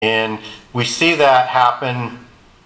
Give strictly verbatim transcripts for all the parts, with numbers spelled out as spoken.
And we see that happen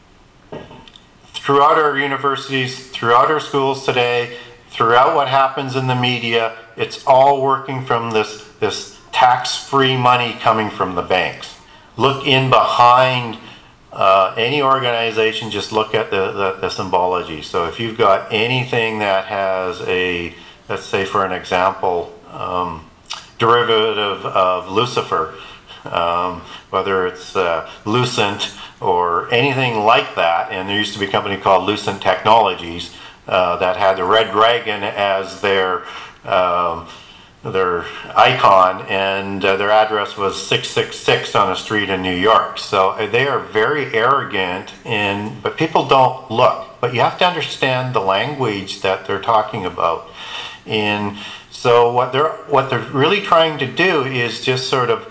throughout our universities, throughout our schools today, throughout what happens in the media. It's all working from this, this tax-free money coming from the banks. Look in behind uh, any organization, just look at the, the, the symbology. So if you've got anything that has a, let's say for an example, um, derivative of Lucifer, um, whether it's uh, Lucent or anything like that, and there used to be a company called Lucent Technologies uh, that had the red dragon as their um, their icon, and uh, their address was six six six on a street in New York. So uh, they are very arrogant, and but people don't look. But you have to understand the language that they're talking about. And so what they're what they're really trying to do is just sort of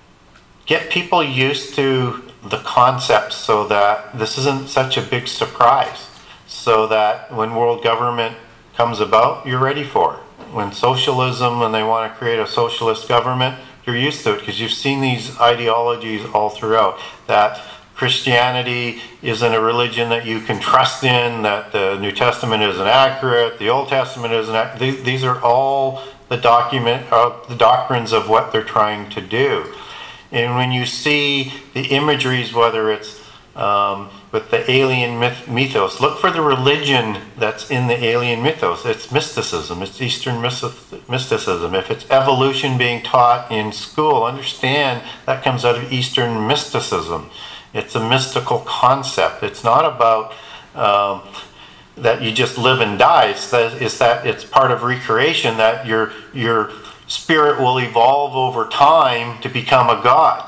get people used to the concepts so that this isn't such a big surprise, so that when world government comes about, you're ready for it. When socialism, when they want to create a socialist government, you're used to it because you've seen these ideologies all throughout. That Christianity isn't a religion that you can trust in, that the New Testament isn't accurate, the Old Testament isn't accurate. These are all the document, uh, the doctrines of what they're trying to do. And when you see the imageries, whether it's um, with the alien myth- mythos, look for the religion that's in the alien mythos. It's mysticism. It's Eastern mysticism. If it's evolution being taught in school, understand that comes out of Eastern mysticism. It's a mystical concept. It's not about um, that you just live and die. It's that, it's that it's part of recreation, that your your spirit will evolve over time to become a god.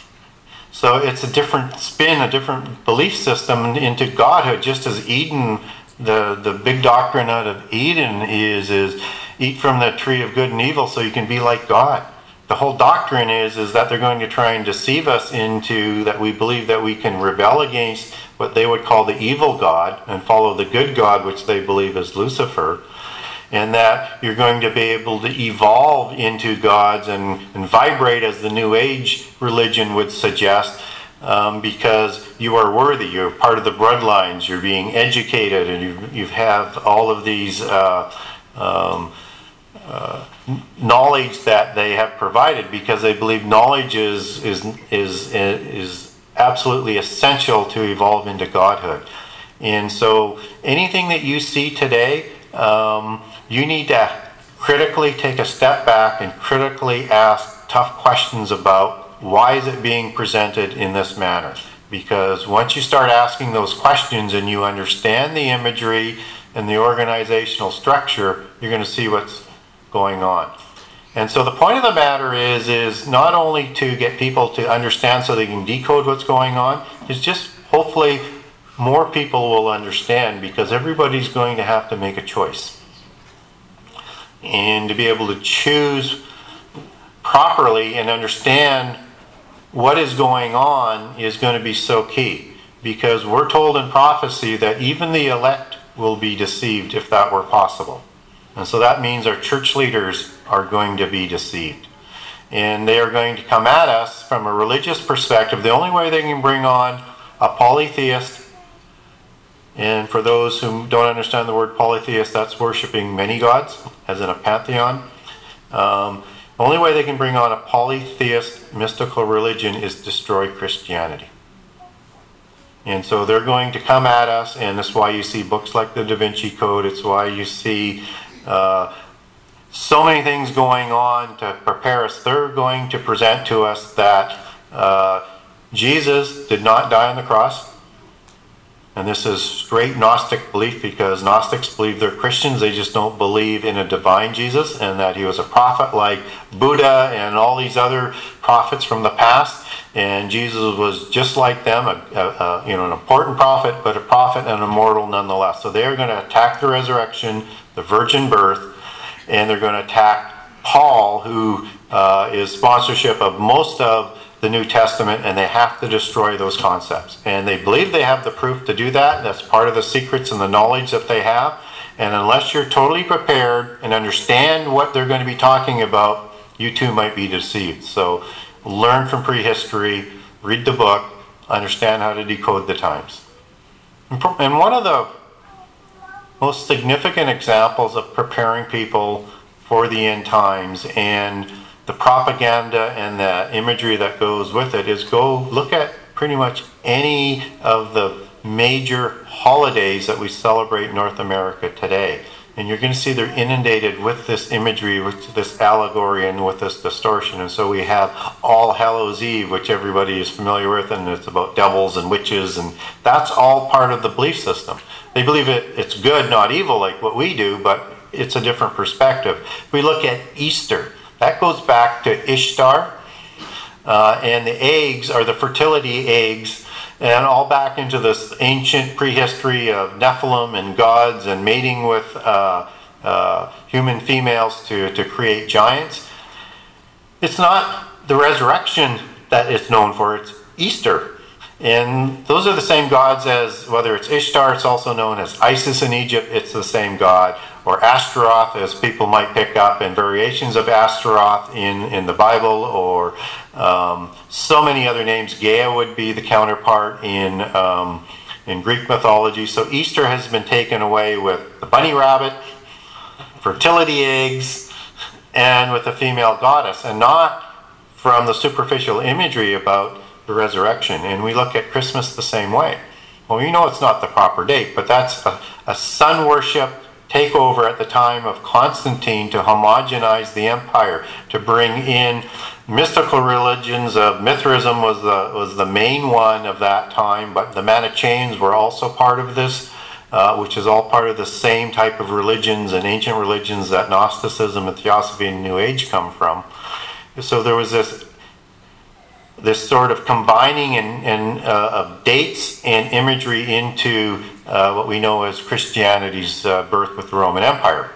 So it's a different spin, a different belief system into godhood. Just as Eden, the, the big doctrine out of Eden is, is eat from the tree of good and evil so you can be like God. The whole doctrine is, is that they're going to try and deceive us into that we believe that we can rebel against what they would call the evil God and follow the good God, which they believe is Lucifer. And that you're going to be able to evolve into gods and, and vibrate as the New Age religion would suggest, um, because you are worthy, you're part of the bloodlines, you're being educated, and you you have all of these uh, um, uh, knowledge that they have provided, because they believe knowledge is is is is absolutely essential to evolve into godhood. And so anything that you see today, um, you need to critically take a step back and critically ask tough questions about why is it being presented in this manner. Because once you start asking those questions and you understand the imagery and the organizational structure, you're going to see what's going on. And so the point of the matter is, is not only to get people to understand so they can decode what's going on, is just hopefully more people will understand, because everybody's going to have to make a choice. And to be able to choose properly and understand what is going on is going to be so key. Because we're told in prophecy that even the elect will be deceived if that were possible. And so that means our church leaders are going to be deceived. And they are going to come at us from a religious perspective. The only way they can bring on a polytheist, and for those who don't understand the word polytheist, that's worshiping many gods, as in a pantheon. Um, the only way they can bring on a polytheist mystical religion is destroy Christianity. And so they're going to come at us, and that's why you see books like the Da Vinci Code. It's why you see uh, so many things going on to prepare us. They're going to present to us that uh, Jesus did not die on the cross. And this is straight Gnostic belief, because Gnostics believe they're Christians. They just don't believe in a divine Jesus, and that he was a prophet like Buddha and all these other prophets from the past. And Jesus was just like them, a, a, a, you know, an important prophet, but a prophet and immortal nonetheless. So they're going to attack the resurrection, the virgin birth, and they're going to attack Paul, who uh, is sponsorship of most of the New Testament, and they have to destroy those concepts. And they believe they have the proof to do that. That's part of the secrets and the knowledge that they have. And unless you're totally prepared and understand what they're going to be talking about, you too might be deceived. So learn from prehistory, read the book, understand how to decode the times. And one of the most significant examples of preparing people for the end times and the propaganda and the imagery that goes with it is go look at pretty much any of the major holidays that we celebrate in North America today. And you're going to see they're inundated with this imagery, with this allegory, and with this distortion. And so we have All Hallows Eve, which everybody is familiar with, and it's about devils and witches, and that's all part of the belief system. They believe it, it's good, not evil, like what we do, but it's a different perspective. If we look at Easter, that goes back to Ishtar, uh, and the eggs are the fertility eggs, and all back into this ancient prehistory of Nephilim and gods and mating with uh, uh, human females to, to create giants. It's not the resurrection that it's known for, it's Easter. And those are the same gods as, whether it's Ishtar, it's also known as Isis in Egypt, it's the same god, or Ashtaroth, as people might pick up, and variations of Ashtaroth in, in the Bible, or um, so many other names. Gaia would be the counterpart in, um, in Greek mythology. So Easter has been taken away with the bunny rabbit, fertility eggs, and with the female goddess, and not from the superficial imagery about the resurrection. And we look at Christmas the same way. Well, you know it's not the proper date, but that's a, a sun worship takeover at the time of Constantine to homogenize the empire, to bring in mystical religions. Of Mithraism was the was the main one of that time, but the Manichaeans were also part of this, uh, which is all part of the same type of religions and ancient religions that Gnosticism and Theosophy and New Age come from. So there was this this sort of combining and, and uh, of dates and imagery into uh, what we know as Christianity's uh, birth with the Roman Empire,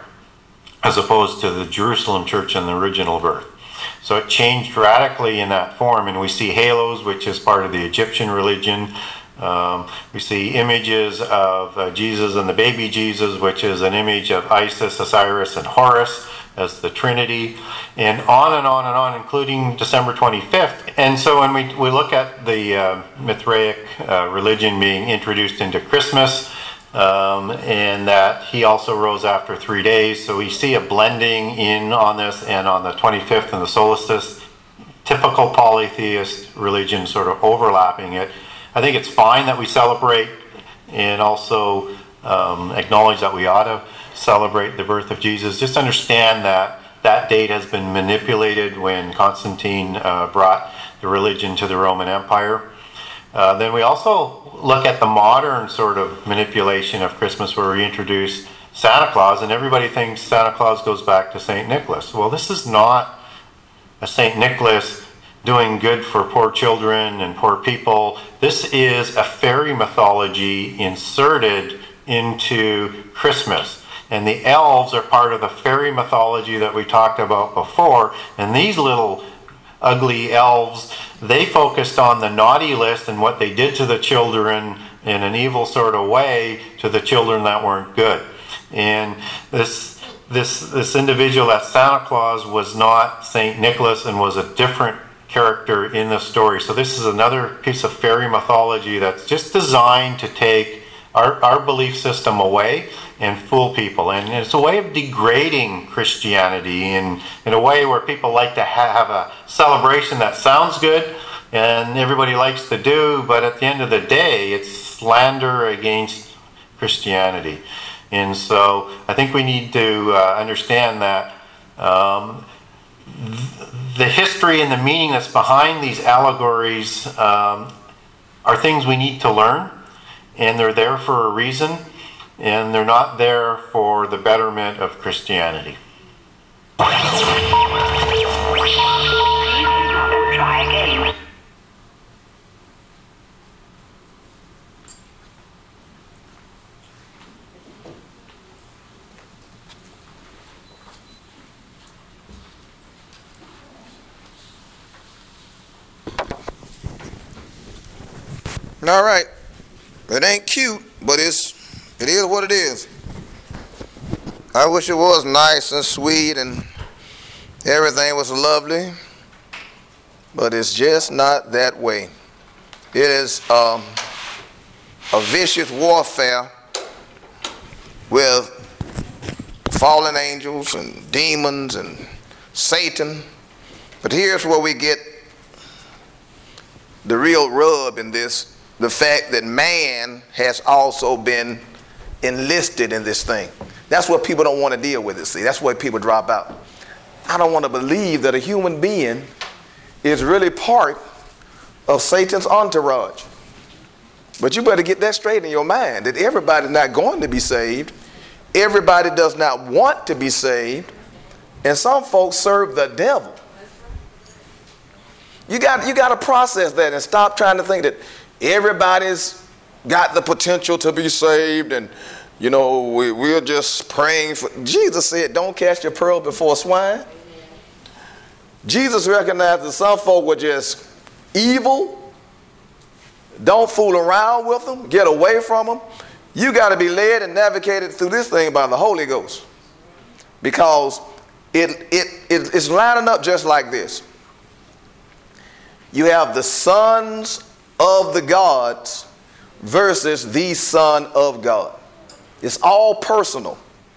as opposed to the Jerusalem church and the original birth. So it changed radically in that form, and we see halos, which is part of the Egyptian religion. Um, we see images of uh, Jesus and the baby Jesus, which is an image of Isis, Osiris, and Horus as the Trinity, and on and on and on, including December twenty-fifth. And so when we, we look at the uh, Mithraic uh, religion being introduced into Christmas, um, and that he also rose after three days, so we see a blending in on this, and on the twenty-fifth and the solstice, typical polytheist religion sort of overlapping it. I think it's fine that we celebrate and also um, acknowledge that we ought to celebrate the birth of Jesus. Just understand that that date has been manipulated when Constantine uh, brought the religion to the Roman Empire. Uh, then we also look at the modern sort of manipulation of Christmas, where we introduce Santa Claus, and everybody thinks Santa Claus goes back to Saint Nicholas. Well, this is not a Saint Nicholas doing good for poor children and poor people. This is a fairy mythology inserted into Christmas. And the elves are part of the fairy mythology that we talked about before. And these little ugly elves, they focused on the naughty list and what they did to the children in an evil sort of way to the children that weren't good. And this this this individual, that Santa Claus, was not Saint Nicholas and was a different character in the story. So this is another piece of fairy mythology that's just designed to take our, our belief system away and fool people. And it's a way of degrading Christianity in, in a way where people like to ha- have a celebration that sounds good and everybody likes to do, but at the end of the day, it's slander against Christianity. And so I think we need to uh, understand that um, th- the history and the meaning that's behind these allegories um, are things we need to learn, and they're there for a reason. And they're not there for the betterment of Christianity. Try again. All right. It ain't cute, but it's it is what it is. I wish it was nice and sweet and everything was lovely, but it's just not that way. It is um, a vicious warfare with fallen angels and demons and Satan. But here's where we get the real rub in this, the fact that man has also been enlisted in this thing. That's what people don't want to deal with it, see. That's why people drop out. I don't want to believe that a human being is really part of Satan's entourage. But you better get that straight in your mind, that everybody's not going to be saved. Everybody does not want to be saved. And some folks serve the devil. You got, you got to process that and stop trying to think that everybody's got the potential to be saved and, you know, we, we're just praying for. Jesus said, don't cast your pearl before swine. Jesus recognized that some folk were just evil. Don't fool around with them. Get away from them. You got to be led and navigated through this thing by the Holy Ghost. Because it, it, it, it's lining up just like this. You have the sons of the gods versus the Son of God. It's all personal.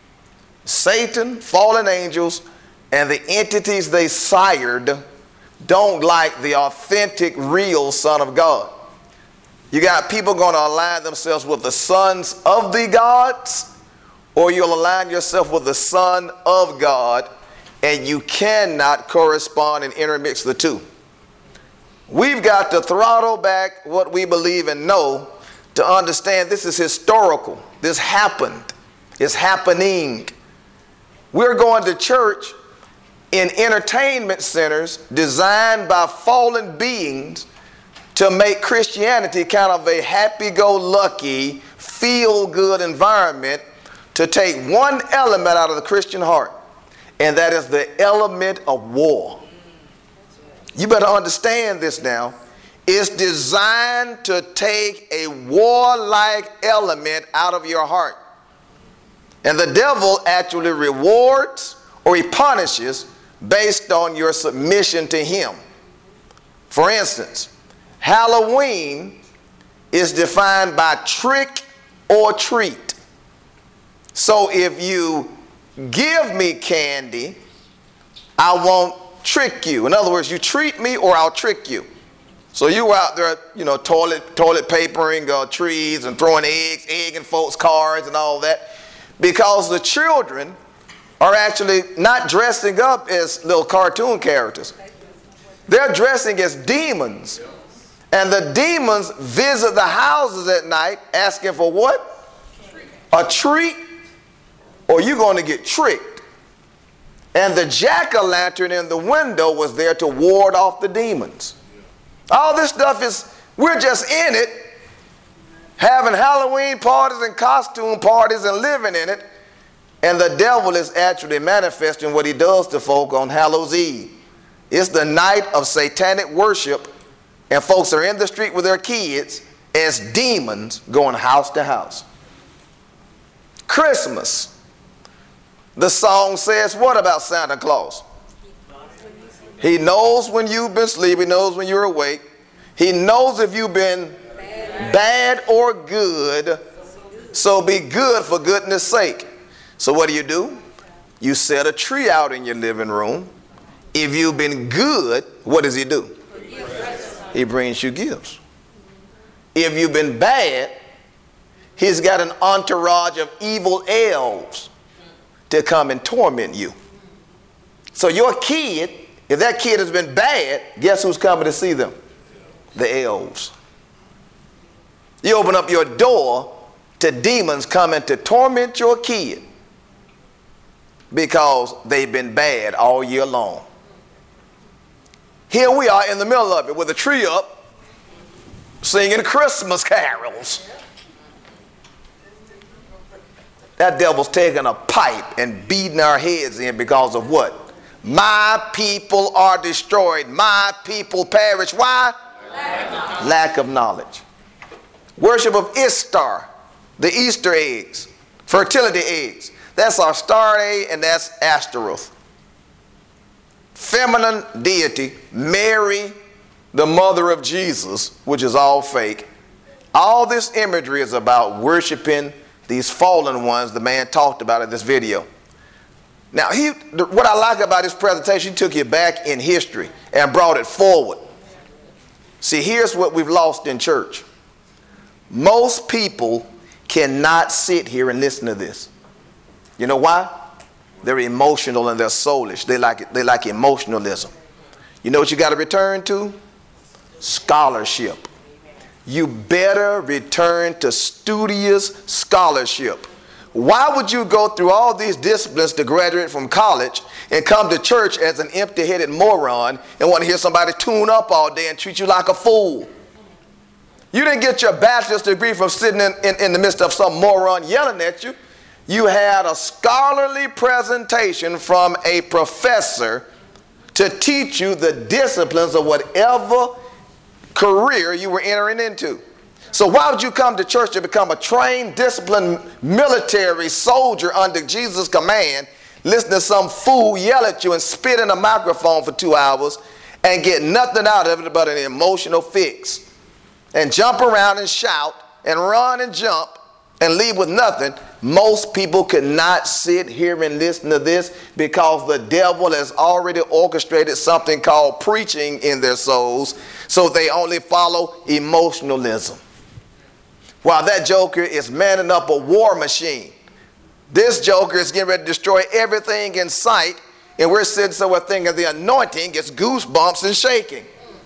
Satan, fallen angels, and the entities they sired don't like the authentic, real Son of God. You got people going to align themselves with the sons of the gods, or you'll align yourself with the Son of God, and you cannot correspond and intermix the two. We've got to throttle back what we believe and know to understand this is historical. This happened. It's happening. We're going to church in entertainment centers designed by fallen beings to make Christianity kind of a happy-go-lucky, feel-good environment to take one element out of the Christian heart, and that is the element of war. You better understand this now. It's designed to take a warlike element out of your heart. And the devil actually rewards or he punishes based on your submission to him. For instance, Halloween is defined by trick or treat. So if you give me candy, I won't trick you. In other words, you treat me or I'll trick you. So you were out there, you know, toilet toilet papering uh, trees and throwing eggs, egging folks' cars and all that, because the children are actually not dressing up as little cartoon characters. They're dressing as demons. And the demons visit the houses at night asking for what? A treat, or you're going to get tricked. And the jack-o'-lantern in the window was there to ward off the demons. All this stuff is, we're just in it, having Halloween parties and costume parties and living in it. And the devil is actually manifesting what he does to folk on Hallows Eve. It's the night of satanic worship, and folks are in the street with their kids as demons going house to house. Christmas. The song says what about Santa Claus? He knows when you've been sleeping, he knows when you're awake. He knows if you've been bad, bad or good, so be good for goodness sake. So what do you do? You set a tree out in your living room. If you've been good, what does he do? He brings you gifts. If you've been bad, he's got an entourage of evil elves to come and torment you. So your kid, if that kid has been bad, guess who's coming to see them? The elves. You open up your door to demons coming to torment your kid because they've been bad all year long. Here we are in the middle of it with a tree up, singing Christmas carols. That devil's taking a pipe and beating our heads in because of what? My people are destroyed. My people perish. Why? Lack of knowledge. Lack of knowledge. Worship of Ishtar, the Easter eggs, fertility eggs. That's Astarte and that's Ashtaroth. Feminine deity, Mary, the mother of Jesus, which is all fake. All this imagery is about worshiping these fallen ones the man talked about in this video. Now, he, what I like about his presentation, he took you back in history and brought it forward. See, here's what we've lost in church. Most people cannot sit here and listen to this. You know why? They're emotional and they're soulish. They like, they like emotionalism. You know what you got to return to? Scholarship. You better return to studious scholarship. Why would you go through all these disciplines to graduate from college and come to church as an empty-headed moron and want to hear somebody tune up all day and treat you like a fool? You didn't get your bachelor's degree from sitting in, in, in the midst of some moron yelling at you. You had a scholarly presentation from a professor to teach you the disciplines of whatever career you were entering into. So why would you come to church to become a trained, disciplined military soldier under Jesus' command, listen to some fool yell at you and spit in a microphone for two hours and get nothing out of it but an emotional fix, and jump around and shout and run and jump and leave with nothing? Most people could not sit here and listen to this because the devil has already orchestrated something called preaching in their souls, so they only follow emotionalism. While that joker is manning up a war machine, this joker is getting ready to destroy everything in sight, and we're sitting somewhere thinking the anointing gets goosebumps and shaking.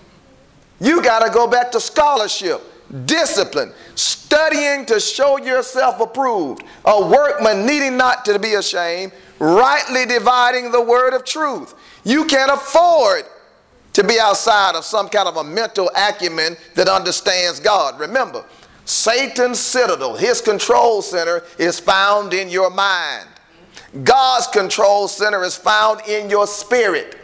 You got to go back to scholarship, discipline, studying to show yourself approved, a workman needing not to be ashamed, rightly dividing the word of truth. You can't afford to be outside of some kind of a mental acumen that understands God. Remember, Satan's citadel, his control center, is found in your mind. God's control center is found in your spirit.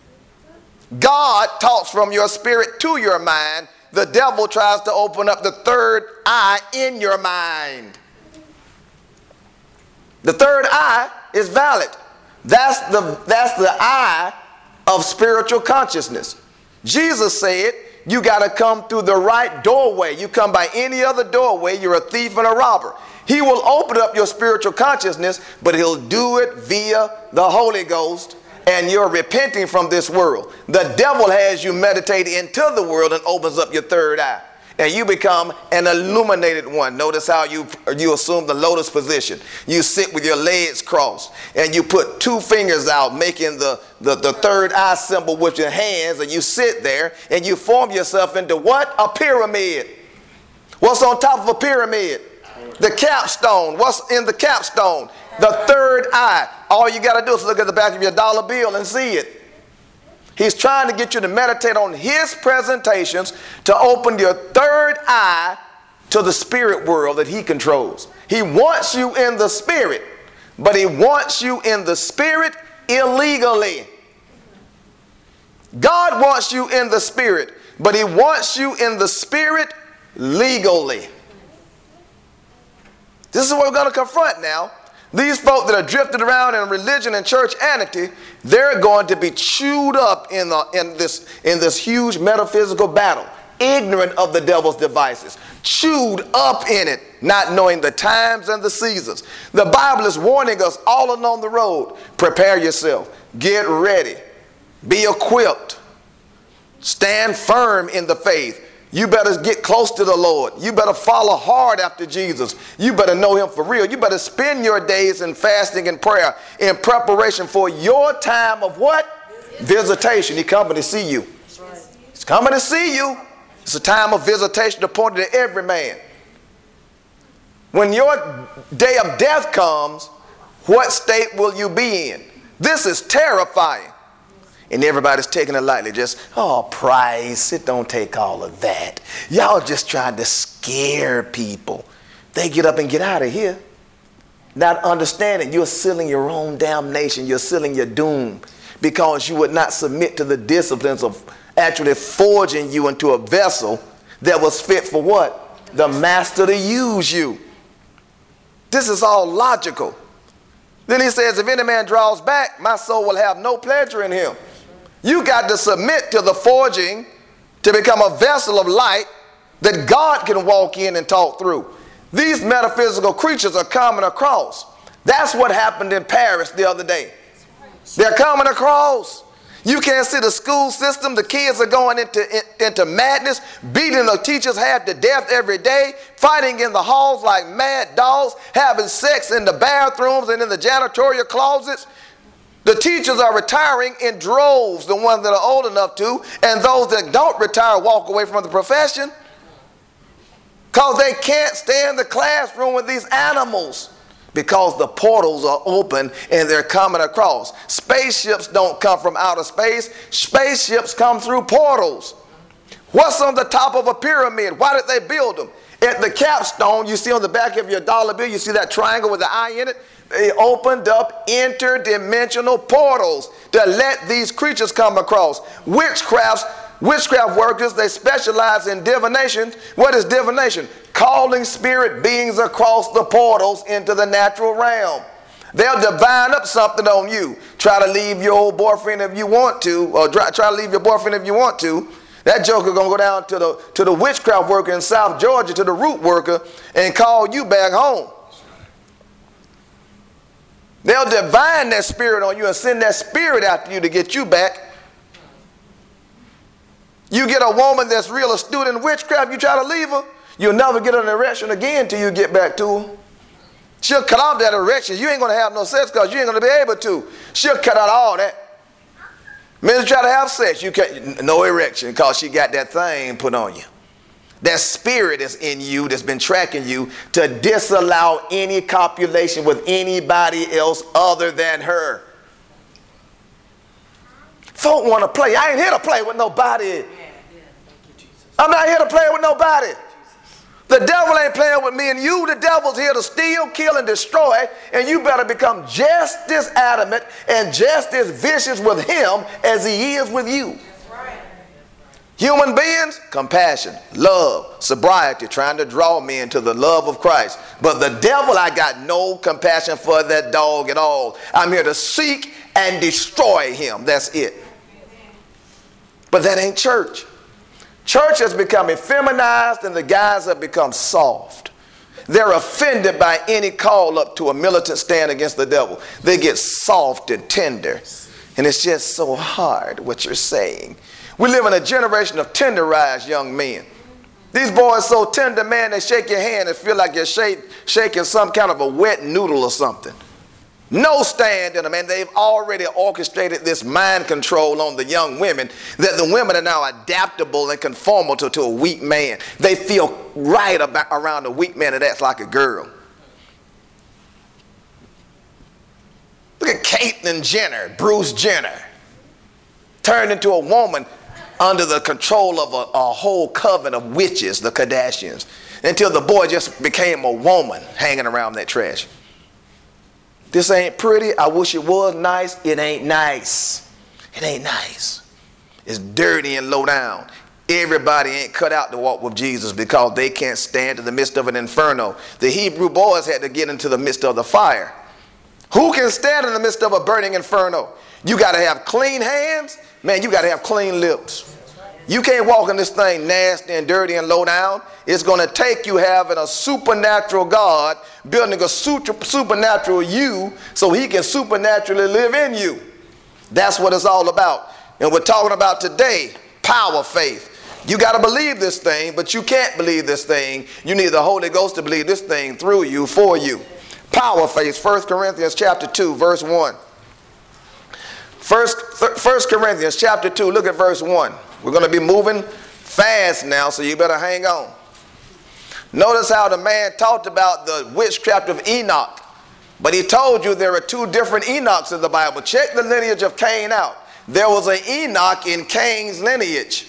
God talks from your spirit to your mind. The devil tries to open up the third eye in your mind. The third eye is valid. That's the, that's the eye of spiritual consciousness. Jesus said, you got to come through the right doorway. You come by any other doorway, you're a thief and a robber. He will open up your spiritual consciousness, but he'll do it via the Holy Ghost, and you're repenting from this world. The devil has you meditate into the world and opens up your third eye, and you become an illuminated one. Notice how you, you assume the lotus position. You sit with your legs crossed, and you put two fingers out, making the, the, the third eye symbol with your hands, and you sit there, and you form yourself into what? A pyramid. What's on top of a pyramid? The capstone. What's in the capstone? The third eye. All you got to do is look at the back of your dollar bill and see it. He's trying to get you to meditate on his presentations to open your third eye to the spirit world that he controls. He wants you in the spirit, but he wants you in the spirit illegally. God wants you in the spirit, but he wants you in the spirit legally. This is what we're going to confront now. These folk that are drifted around in religion and church anarchy, they're going to be chewed up in, the, in, this, in this huge metaphysical battle, ignorant of the devil's devices, chewed up in it, not knowing the times and the seasons. The Bible is warning us all along the road. Prepare yourself. Get ready. Be equipped. Stand firm in the faith. You better get close to the Lord. You better follow hard after Jesus. You better know him for real. You better spend your days in fasting and prayer in preparation for your time of what? Visitation. He's coming to see you. He's coming to see you. It's a time of visitation appointed to every man. When your day of death comes, what state will you be in? This is terrifying. And everybody's taking it lightly. Just, oh, Price, it don't take all of that. Y'all just trying to scare people. They get up and get out of here. Not understanding you're sealing your own damnation. You're sealing your doom because you would not submit to the disciplines of actually forging you into a vessel that was fit for what? The master to use you. This is all logical. Then he says, if any man draws back, my soul will have no pleasure in him. You got to submit to the forging to become a vessel of light that God can walk in and talk through. These metaphysical creatures are coming across. That's what happened in Paris the other day. They're coming across. You can't see the school system. The kids are going into, in, into madness, beating the teachers half to death every day, fighting in the halls like mad dogs, having sex in the bathrooms and in the janitorial closets. The teachers are retiring in droves, the ones that are old enough to, and those that don't retire walk away from the profession because they can't stay in the classroom with these animals. Because the portals are open and they're coming across. Spaceships don't come from outer space. Spaceships come through portals. What's on the top of a pyramid? Why did they build them? At the capstone, you see on the back of your dollar bill, you see that triangle with the eye in it? They opened up interdimensional portals to let these creatures come across. Witchcrafts Witchcraft workers, they specialize in divination. What is divination? Calling spirit beings across the portals into the natural realm. They'll divine up something on you. Try to leave your old boyfriend if you want to, or try, try to leave your boyfriend if you want to. That joker gonna go down to the, to the witchcraft worker in South Georgia, to the root worker, and call you back home. They'll divine that spirit on you and send that spirit after you to get you back. You get a woman that's real astute in witchcraft, you try to leave her, you'll never get an erection again till you get back to her. She'll cut off that erection. You ain't going to have no sex because you ain't going to be able to. She'll cut out all that. Men try to have sex, you can't, no erection because she got that thing put on you. That spirit is in you that's been tracking you to disallow any copulation with anybody else other than her. Folk want to play. I ain't here to play with nobody. I'm not here to play with nobody. The devil ain't playing with me and you. The devil's here to steal, kill, and destroy. And you better become just as adamant and just as vicious with him as he is with you. Human beings, compassion, love, sobriety, trying to draw men to the love of Christ. But the devil, I got no compassion for that dog at all. I'm here to seek and destroy him. That's it. But that ain't church. Church has become effeminized and the guys have become soft. They're offended by any call up to a militant stand against the devil. They get soft and tender. And it's just so hard what you're saying. We live in a generation of tenderized young men. These boys so tender, man, they shake your hand and feel like you're shake, shaking some kind of a wet noodle or something. No stand in them, and they've already orchestrated this mind control on the young women that the women are now adaptable and conformal to, to a weak man. They feel right about, around a weak man that acts like a girl. Look at Caitlyn Jenner, Bruce Jenner, turned into a woman under the control of a, a whole coven of witches, the Kardashians, until the boy just became a woman hanging around that trash. This ain't pretty. I wish it was nice. It ain't nice. It ain't nice. It's dirty and low down. Everybody ain't cut out to walk with Jesus because they can't stand in the midst of an inferno. The Hebrew boys had to get into the midst of the fire. Who can stand in the midst of a burning inferno? You got to have clean hands. Man, you got to have clean lips. You can't walk in this thing nasty and dirty and low down. It's going to take you having a supernatural God, building a supernatural you so he can supernaturally live in you. That's what it's all about. And we're talking about today, power faith. You got to believe this thing, but you can't believe this thing. You need the Holy Ghost to believe this thing through you, for you. Power faith, First Corinthians chapter two, verse one. First, First Corinthians chapter two, look at verse one. We're going to be moving fast now, so you better hang on. Notice how the man talked about the witchcraft of Enoch. But he told you there are two different Enochs in the Bible. Check the lineage of Cain out. There was an Enoch in Cain's lineage.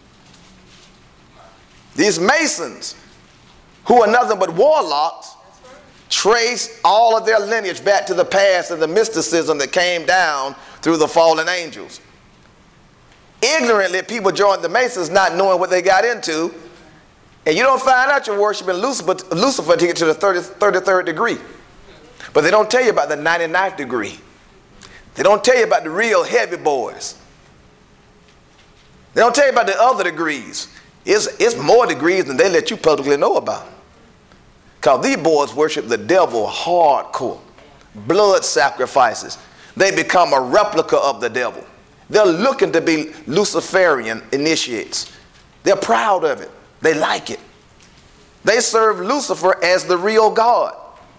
These Masons, who are nothing but warlocks, trace all of their lineage back to the past and the mysticism that came down through the fallen angels. Ignorantly, people joined the Masons not knowing what they got into. And you don't find out you're worshiping Lucifer, Lucifer to get to the thirty-third degree. But they don't tell you about the ninety-ninth degree. They don't tell you about the real heavy boys. They don't tell you about the other degrees. It's, it's more degrees than they let you publicly know about. Because these boys worship the devil hardcore. Blood sacrifices. They become a replica of the devil. They're looking to be Luciferian initiates. They're proud of it. They like it. They serve Lucifer as the real God.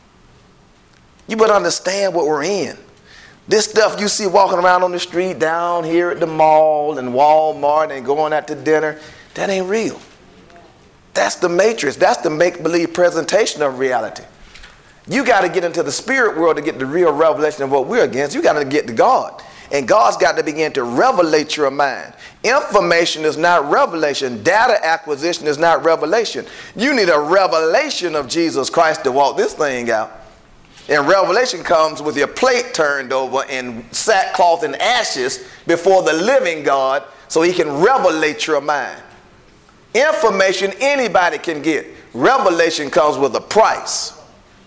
You better understand what we're in. This stuff you see walking around on the street, down here at the mall and Walmart and going out to dinner, that ain't real. That's the matrix. That's the make-believe presentation of reality. You got to get into the spirit world to get the real revelation of what we're against. You got to get to God. And God's got to begin to revelate your mind. Information is not revelation. Data acquisition is not revelation. You need a revelation of Jesus Christ to walk this thing out. And revelation comes with your plate turned over in sackcloth and ashes before the living God so he can revelate your mind. Information anybody can get. Revelation comes with a price.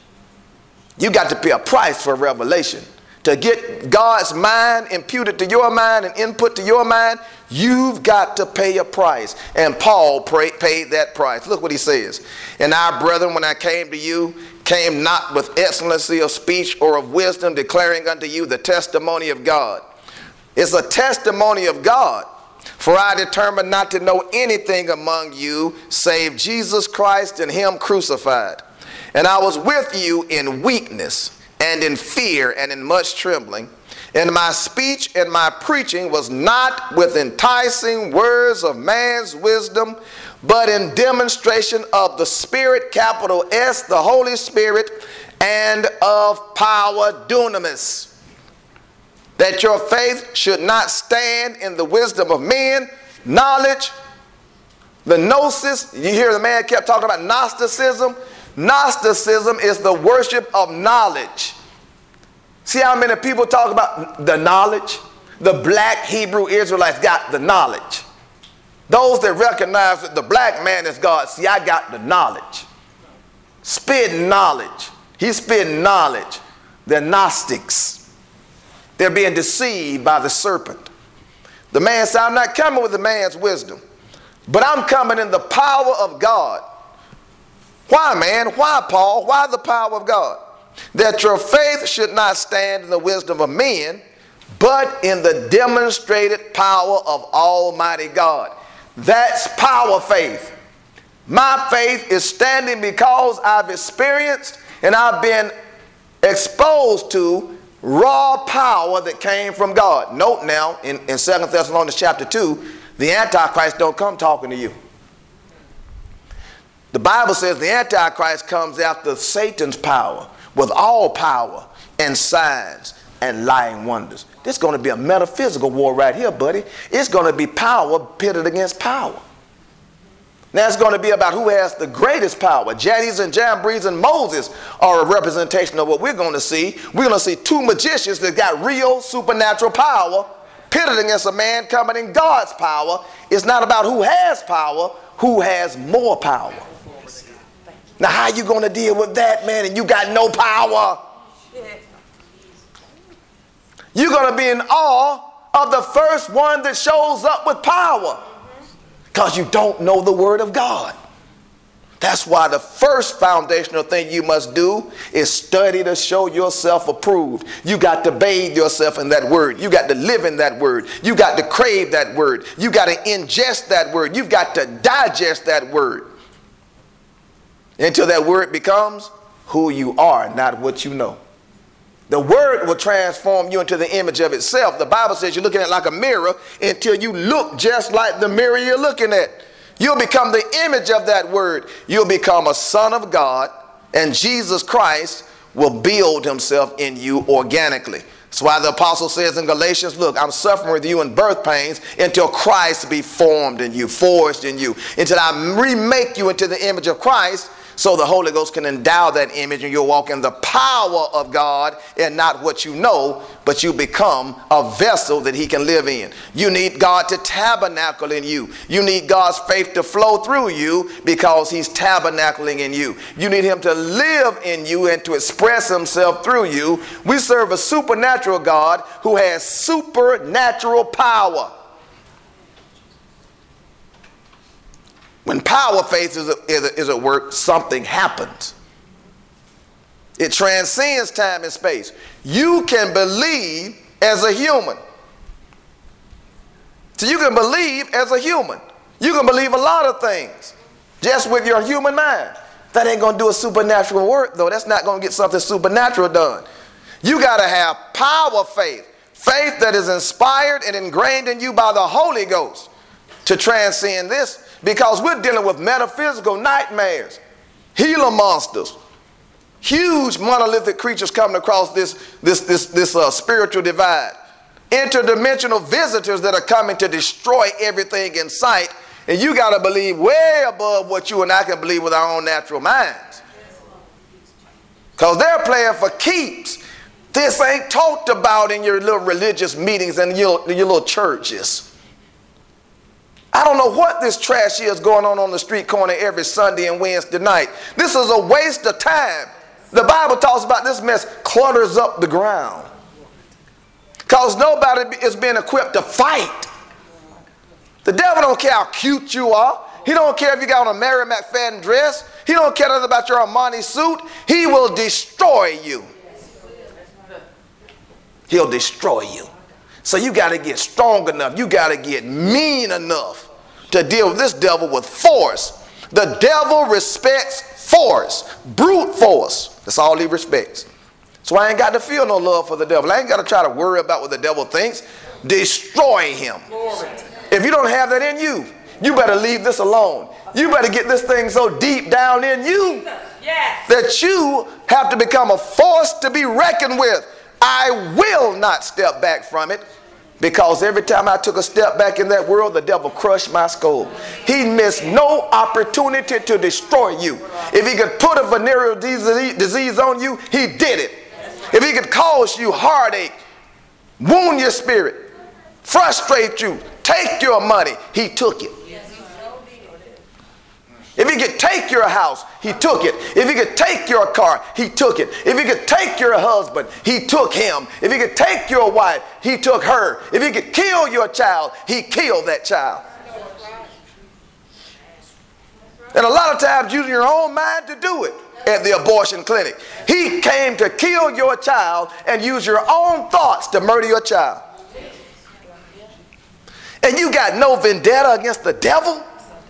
You got to pay a price for revelation. To get God's mind imputed to your mind and input to your mind, you've got to pay a price. And Paul pray, paid that price. Look what he says. And our brethren, when I came to you, came not with excellency of speech or of wisdom, declaring unto you the testimony of God. It's a testimony of God. For I determined not to know anything among you save Jesus Christ and him crucified. And I was with you in weakness and in fear and in much trembling. And my speech and my preaching was not with enticing words of man's wisdom, but in demonstration of the Spirit, capital S, the Holy Spirit, and of power, dunamis. That your faith should not stand in the wisdom of men, knowledge, the gnosis. You hear the man kept talking about Gnosticism. Gnosticism is the worship of knowledge. See how many people talk about the knowledge? The black Hebrew Israelites got the knowledge. Those that recognize that the black man is God, see, I got the knowledge. Spitting knowledge. He's spitting knowledge. They're Gnostics. They're being deceived by the serpent. The man said, I'm not coming with the man's wisdom, but I'm coming in the power of God. Why, man? Why, Paul? Why the power of God? That your faith should not stand in the wisdom of men, but in the demonstrated power of Almighty God. That's power faith. My faith is standing because I've experienced and I've been exposed to raw power that came from God. Note now, in, in Second Thessalonians chapter two, the Antichrist don't come talking to you. The Bible says the Antichrist comes after Satan's power, with all power and signs and lying wonders. This is going to be a metaphysical war right here, buddy. It's going to be power pitted against power. Now it's going to be about who has the greatest power. Jannes and Jambres and Moses are a representation of what we're going to see. We're going to see two magicians that got real supernatural power pitted against a man coming in God's power. It's not about who has power, who has more power. Now how you going to deal with that, man, and you got no power? You're going to be in awe of the first one that shows up with power, because you don't know the word of God. That's why the first foundational thing you must do is study to show yourself approved. You got to bathe yourself in that word. You got to live in that word. You got to crave that word. You got to ingest that word. You've got to digest that word until that word becomes who you are, not what you know. The word will transform you into the image of itself. The Bible says you're looking at it like a mirror until you look just like the mirror you're looking at. You'll become the image of that word. You'll become a son of God, and Jesus Christ will build himself in you organically. That's why the apostle says in Galatians, look, I'm suffering with you in birth pains until Christ be formed in you, forged in you, until I remake you into the image of Christ, so the Holy Ghost can endow that image and you'll walk in the power of God and not what you know, but you become a vessel that he can live in. You need God to tabernacle in you. You need God's faith to flow through you because he's tabernacling in you. You need him to live in you and to express himself through you. We serve a supernatural God who has supernatural power. When power faith is, is, is at work, something happens. It transcends time and space. You can believe as a human. So you can believe as a human. You can believe a lot of things just with your human mind. That ain't going to do a supernatural work, though. That's not going to get something supernatural done. You got to have power faith. Faith that is inspired and ingrained in you by the Holy Ghost to transcend this, because we're dealing with metaphysical nightmares, Gila monsters, huge monolithic creatures coming across this, this, this, this uh, spiritual divide, interdimensional visitors that are coming to destroy everything in sight. And you got to believe way above what you and I can believe with our own natural minds, because they're playing for keeps. This ain't talked about in your little religious meetings and your, your little churches. I don't know what this trash is going on on the street corner every Sunday and Wednesday night. This is a waste of time. The Bible talks about this mess clutters up the ground, because nobody is being equipped to fight. The devil don't care how cute you are. He don't care if you got on a Mary McFadden dress. He don't care nothing about your Armani suit. He will destroy you. He'll destroy you. So you got to get strong enough. You got to get mean enough to deal with this devil with force. The devil respects force, brute force. That's all he respects. So I ain't got to feel no love for the devil. I ain't got to try to worry about what the devil thinks. Destroy him. If you don't have that in you, you better leave this alone. You better get this thing so deep down in you that you have to become a force to be reckoned with. I will not step back from it, because every time I took a step back in that world, the devil crushed my skull. He missed no opportunity to destroy you. If he could put a venereal disease on you, he did it. If he could cause you heartache, wound your spirit, frustrate you, take your money, he took it. If he could take your house, he took it. If he could take your car, he took it. If he could take your husband, he took him. If he could take your wife, he took her. If he could kill your child, he killed that child. And a lot of times using your own mind to do it at the abortion clinic. He came to kill your child and use your own thoughts to murder your child. And you got no vendetta against the devil?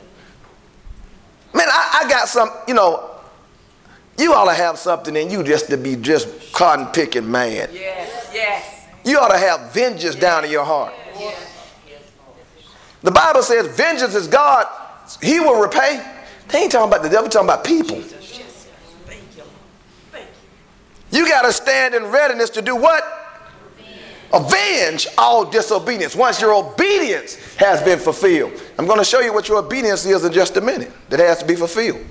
Man, I, I got some, you know, you ought to have something in you just to be just cotton picking mad. Yes, yes. You ought to have vengeance down in your heart. Yes. The Bible says vengeance is God. He will repay. They ain't talking about the devil, talking about people. Yes. Thank you. Thank you. You got to stand in readiness to do what? Avenge all disobedience once your obedience has been fulfilled. I'm going to show you what your obedience is in just a minute. That has to be fulfilled.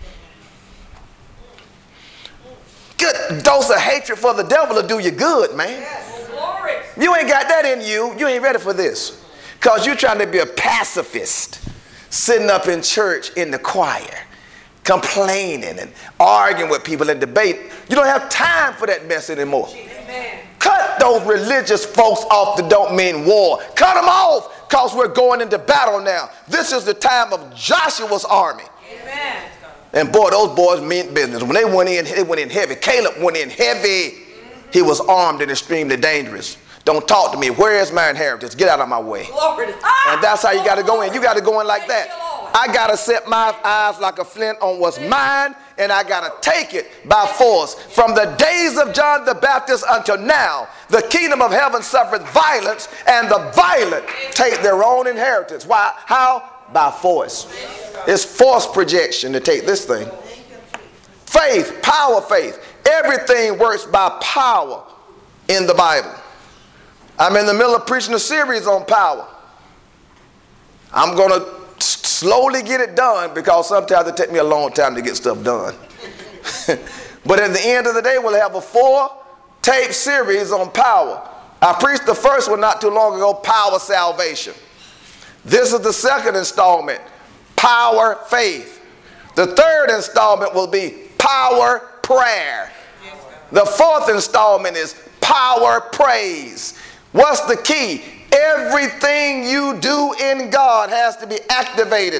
Good dose of hatred for the devil will do you good, man. yes. Glory. You ain't got that in you. You ain't ready for this. Because you're trying to be a pacifist, sitting up in church in the choir, complaining and arguing with people and debating. You don't have time for that mess anymore. Amen. Cut those religious folks off that don't mean war. Cut them off, because we're going into battle now. This is the time of Joshua's army. Amen. And boy, those boys meant business. When they went in, they went in heavy. Caleb went in heavy. He was armed and extremely dangerous. Don't talk to me. Where is my inheritance? Get out of my way. Glory to God. And that's how you got to go in. You got to go in like that. I got to set my eyes like a flint on what's mine, and I got to take it by force. From the days of John the Baptist until now, the kingdom of heaven suffereth violence, and the violent take their own inheritance. Why? How? By force. It's force projection to take this thing. Faith, power faith. Everything works by power in the Bible. I'm in the middle of preaching a series on power. I'm going to slowly get it done, because sometimes it takes me a long time to get stuff done. But at the end of the day, we'll have a four-tape series on power. I preached the first one not too long ago, Power Salvation. This is the second installment, Power Faith. The third installment will be Power Prayer. The fourth installment is Power Praise. What's the key? Everything you do in God has to be activated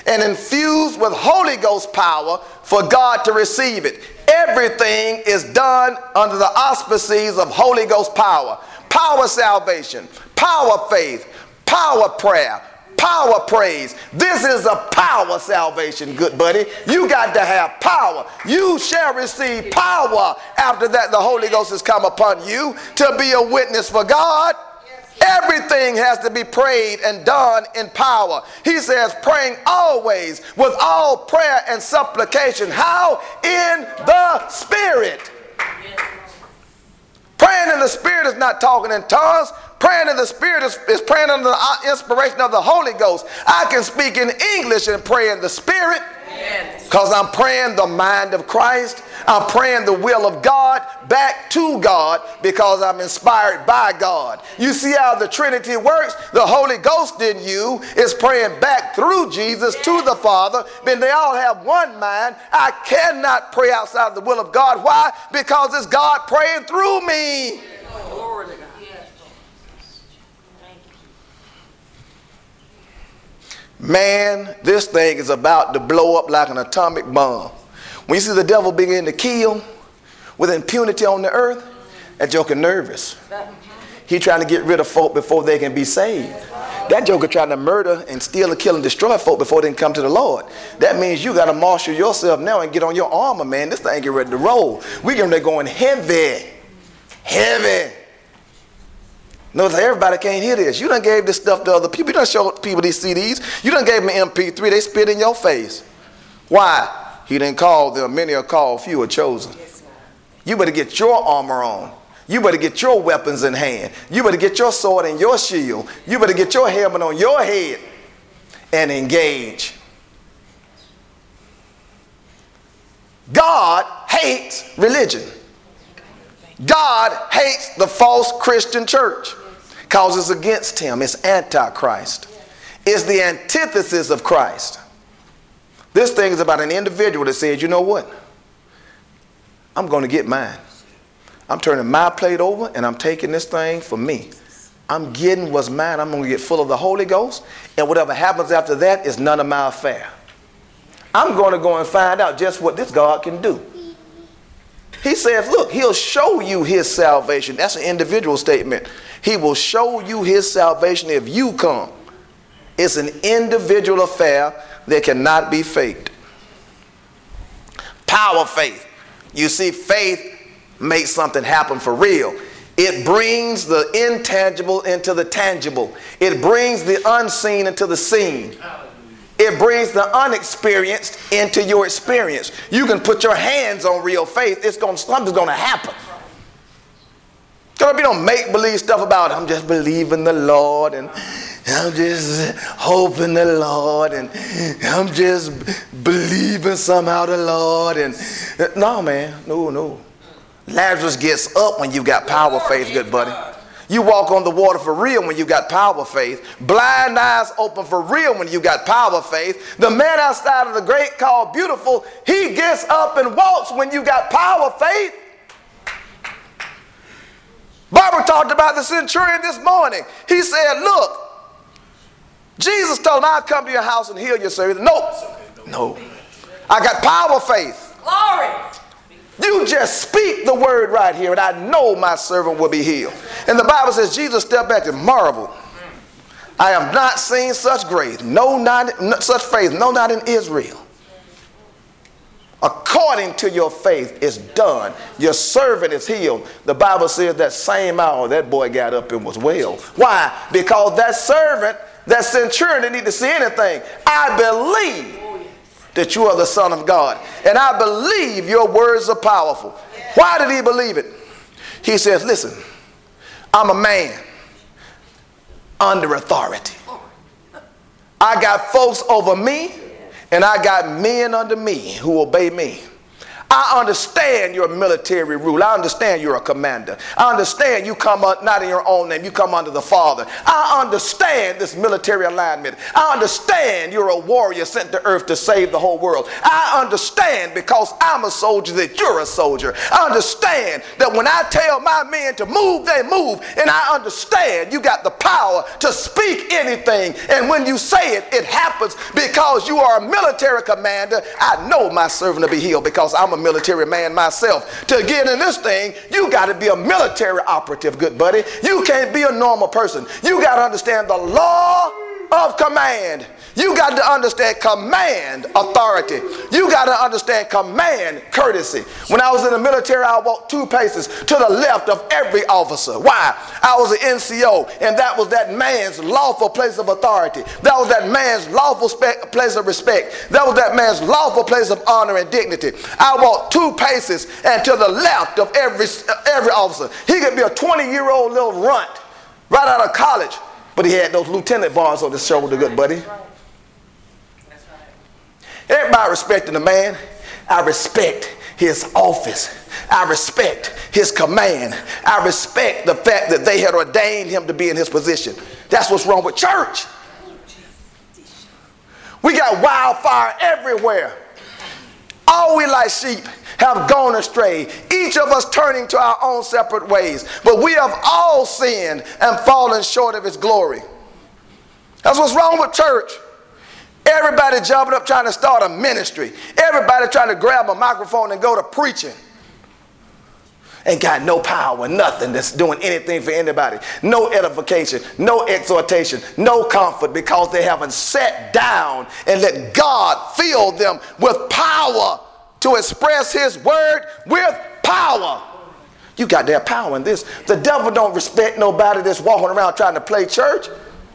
and infused with Holy Ghost power for God to receive it. Everything is done under the auspices of Holy Ghost power. Power salvation, power faith, power prayer, power praise. This is a power salvation, good buddy. You got to have power. You shall receive power after that the Holy Ghost has come upon you to be a witness for God. Everything has to be prayed and done in power. He says praying always with all prayer and supplication. How? In the Spirit. Praying in the Spirit is not talking in tongues. Praying in the Spirit is, is praying under the inspiration of the Holy Ghost. I can speak in English and pray in the Spirit because I'm praying the mind of Christ. I'm praying the will of God back to God because I'm inspired by God. You see how the Trinity works? The Holy Ghost in you is praying back through Jesus to the Father. Then they all have one mind. I cannot pray outside the will of God. Why? Because it's God praying through me. Glory to God. Man, this thing is about to blow up like an atomic bomb. When you see the devil begin to kill with impunity on the earth, that joker nervous. He trying to get rid of folk before they can be saved. That joker trying to murder and steal and kill and destroy folk before they can come to the Lord. That means you got to marshal yourself now and get on your armor, man. This thing get ready to roll. We getting ready going heavy. Heavy. Notice everybody can't hear this. You done gave this stuff to other people. You done showed people these C Ds. You done gave them an M P three. They spit in your face. Why? He didn't call them. Many are called, few are chosen. You better get your armor on. You better get your weapons in hand. You better get your sword and your shield. You better get your helmet on your head and engage. God hates religion. God hates the false Christian church because it's against him. It's antichrist. It's the antithesis of Christ. This thing is about an individual that says, you know what? I'm going to get mine. I'm turning my plate over and I'm taking this thing for me. I'm getting what's mine. I'm going to get full of the Holy Ghost. And whatever happens after that is none of my affair. I'm going to go and find out just what this God can do. He says, look, he'll show you his salvation. That's an individual statement. He will show you his salvation if you come. It's an individual affair that cannot be faked. Power faith. You see, faith makes something happen for real. It brings the intangible into the tangible. It brings the unseen into the seen. It brings the unexperienced into your experience. You can put your hands on real faith. It's going, something's going to happen. You don't make believe stuff about I'm just believing the Lord and I'm just hoping the Lord and I'm just believing somehow the Lord. And no, man, no, no. Lazarus gets up when you got power faith, good buddy. You walk on the water for real when you got power faith. Blind eyes open for real when you got power faith. The man outside of the grave called beautiful, he gets up and walks when you got power faith. Barbara talked about the centurion this morning. He said, look, Jesus told him, I'll come to your house and heal your servant. Nope. No. I got power faith. Glory. You just speak the word right here and I know my servant will be healed. And the Bible says Jesus stepped back and marveled. I have not seen such grace, no, not no, such faith, no, not in Israel. According to your faith is done. Your servant is healed. The Bible says that same hour that boy got up and was well. Why? Because that servant, that centurion didn't need to see anything. I believe that you are the Son of God. And I believe your words are powerful. Why did he believe it? He says, listen, I'm a man under authority. I got folks over me and I got men under me who obey me. I understand your military rule. I understand you're a commander. I understand you come up, not in your own name, you come under the Father. I understand this military alignment. I understand you're a warrior sent to earth to save the whole world. I understand because I'm a soldier that you're a soldier. I understand that when I tell my men to move, they move. And I understand you got the power to speak anything. And when you say it, it happens because you are a military commander. I know my servant will be healed because I'm a military man myself. To get in this thing, you got to be a military operative, good buddy. You can't be a normal person. You got to understand the law of command. You got to understand command authority. You got to understand command courtesy. When I was in the military, I walked two paces to the left of every officer. Why? I was an N C O, and that was that man's lawful place of authority. That was that man's lawful spe- place of respect. That was that man's lawful place of honor and dignity. I walked two paces and to the left of every, every officer. He could be a twenty-year-old little runt right out of college, but he had those lieutenant bars on his shoulder, good buddy. Everybody respecting the man. I respect his office. I respect his command. I respect the fact that they had ordained him to be in his position. That's what's wrong with church. We got wildfire everywhere. All we like sheep have gone astray, each of us turning to our own separate ways. But we have all sinned and fallen short of his glory. That's what's wrong with church. Everybody jumping up trying to start a ministry. Everybody trying to grab a microphone and go to preaching. Ain't got no power, nothing that's doing anything for anybody. No edification, no exhortation, no comfort because they haven't sat down and let God fill them with power to express his word with power. You got to have power in this. The devil don't respect nobody that's walking around trying to play church,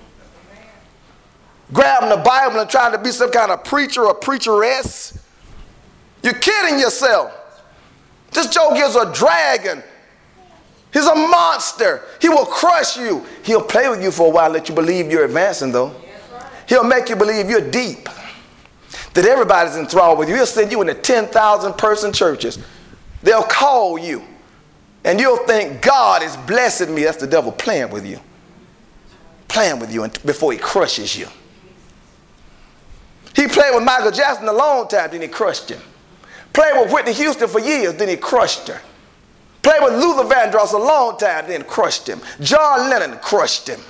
grabbing the Bible and trying to be some kind of preacher or preacheress. You're kidding yourself. This joke is a dragon. He's a monster. He will crush you. He'll play with you for a while, let you believe you're advancing though. He'll make you believe you're deep, that everybody's enthralled with you. He'll send you into ten thousand person churches. They'll call you and you'll think God is blessing me. That's the devil playing with you. Playing with you before he crushes you. He played with Michael Jackson a long time, then he crushed him. Played with Whitney Houston for years, then he crushed her. Played with Luther Vandross a long time, then crushed him. John Lennon crushed him.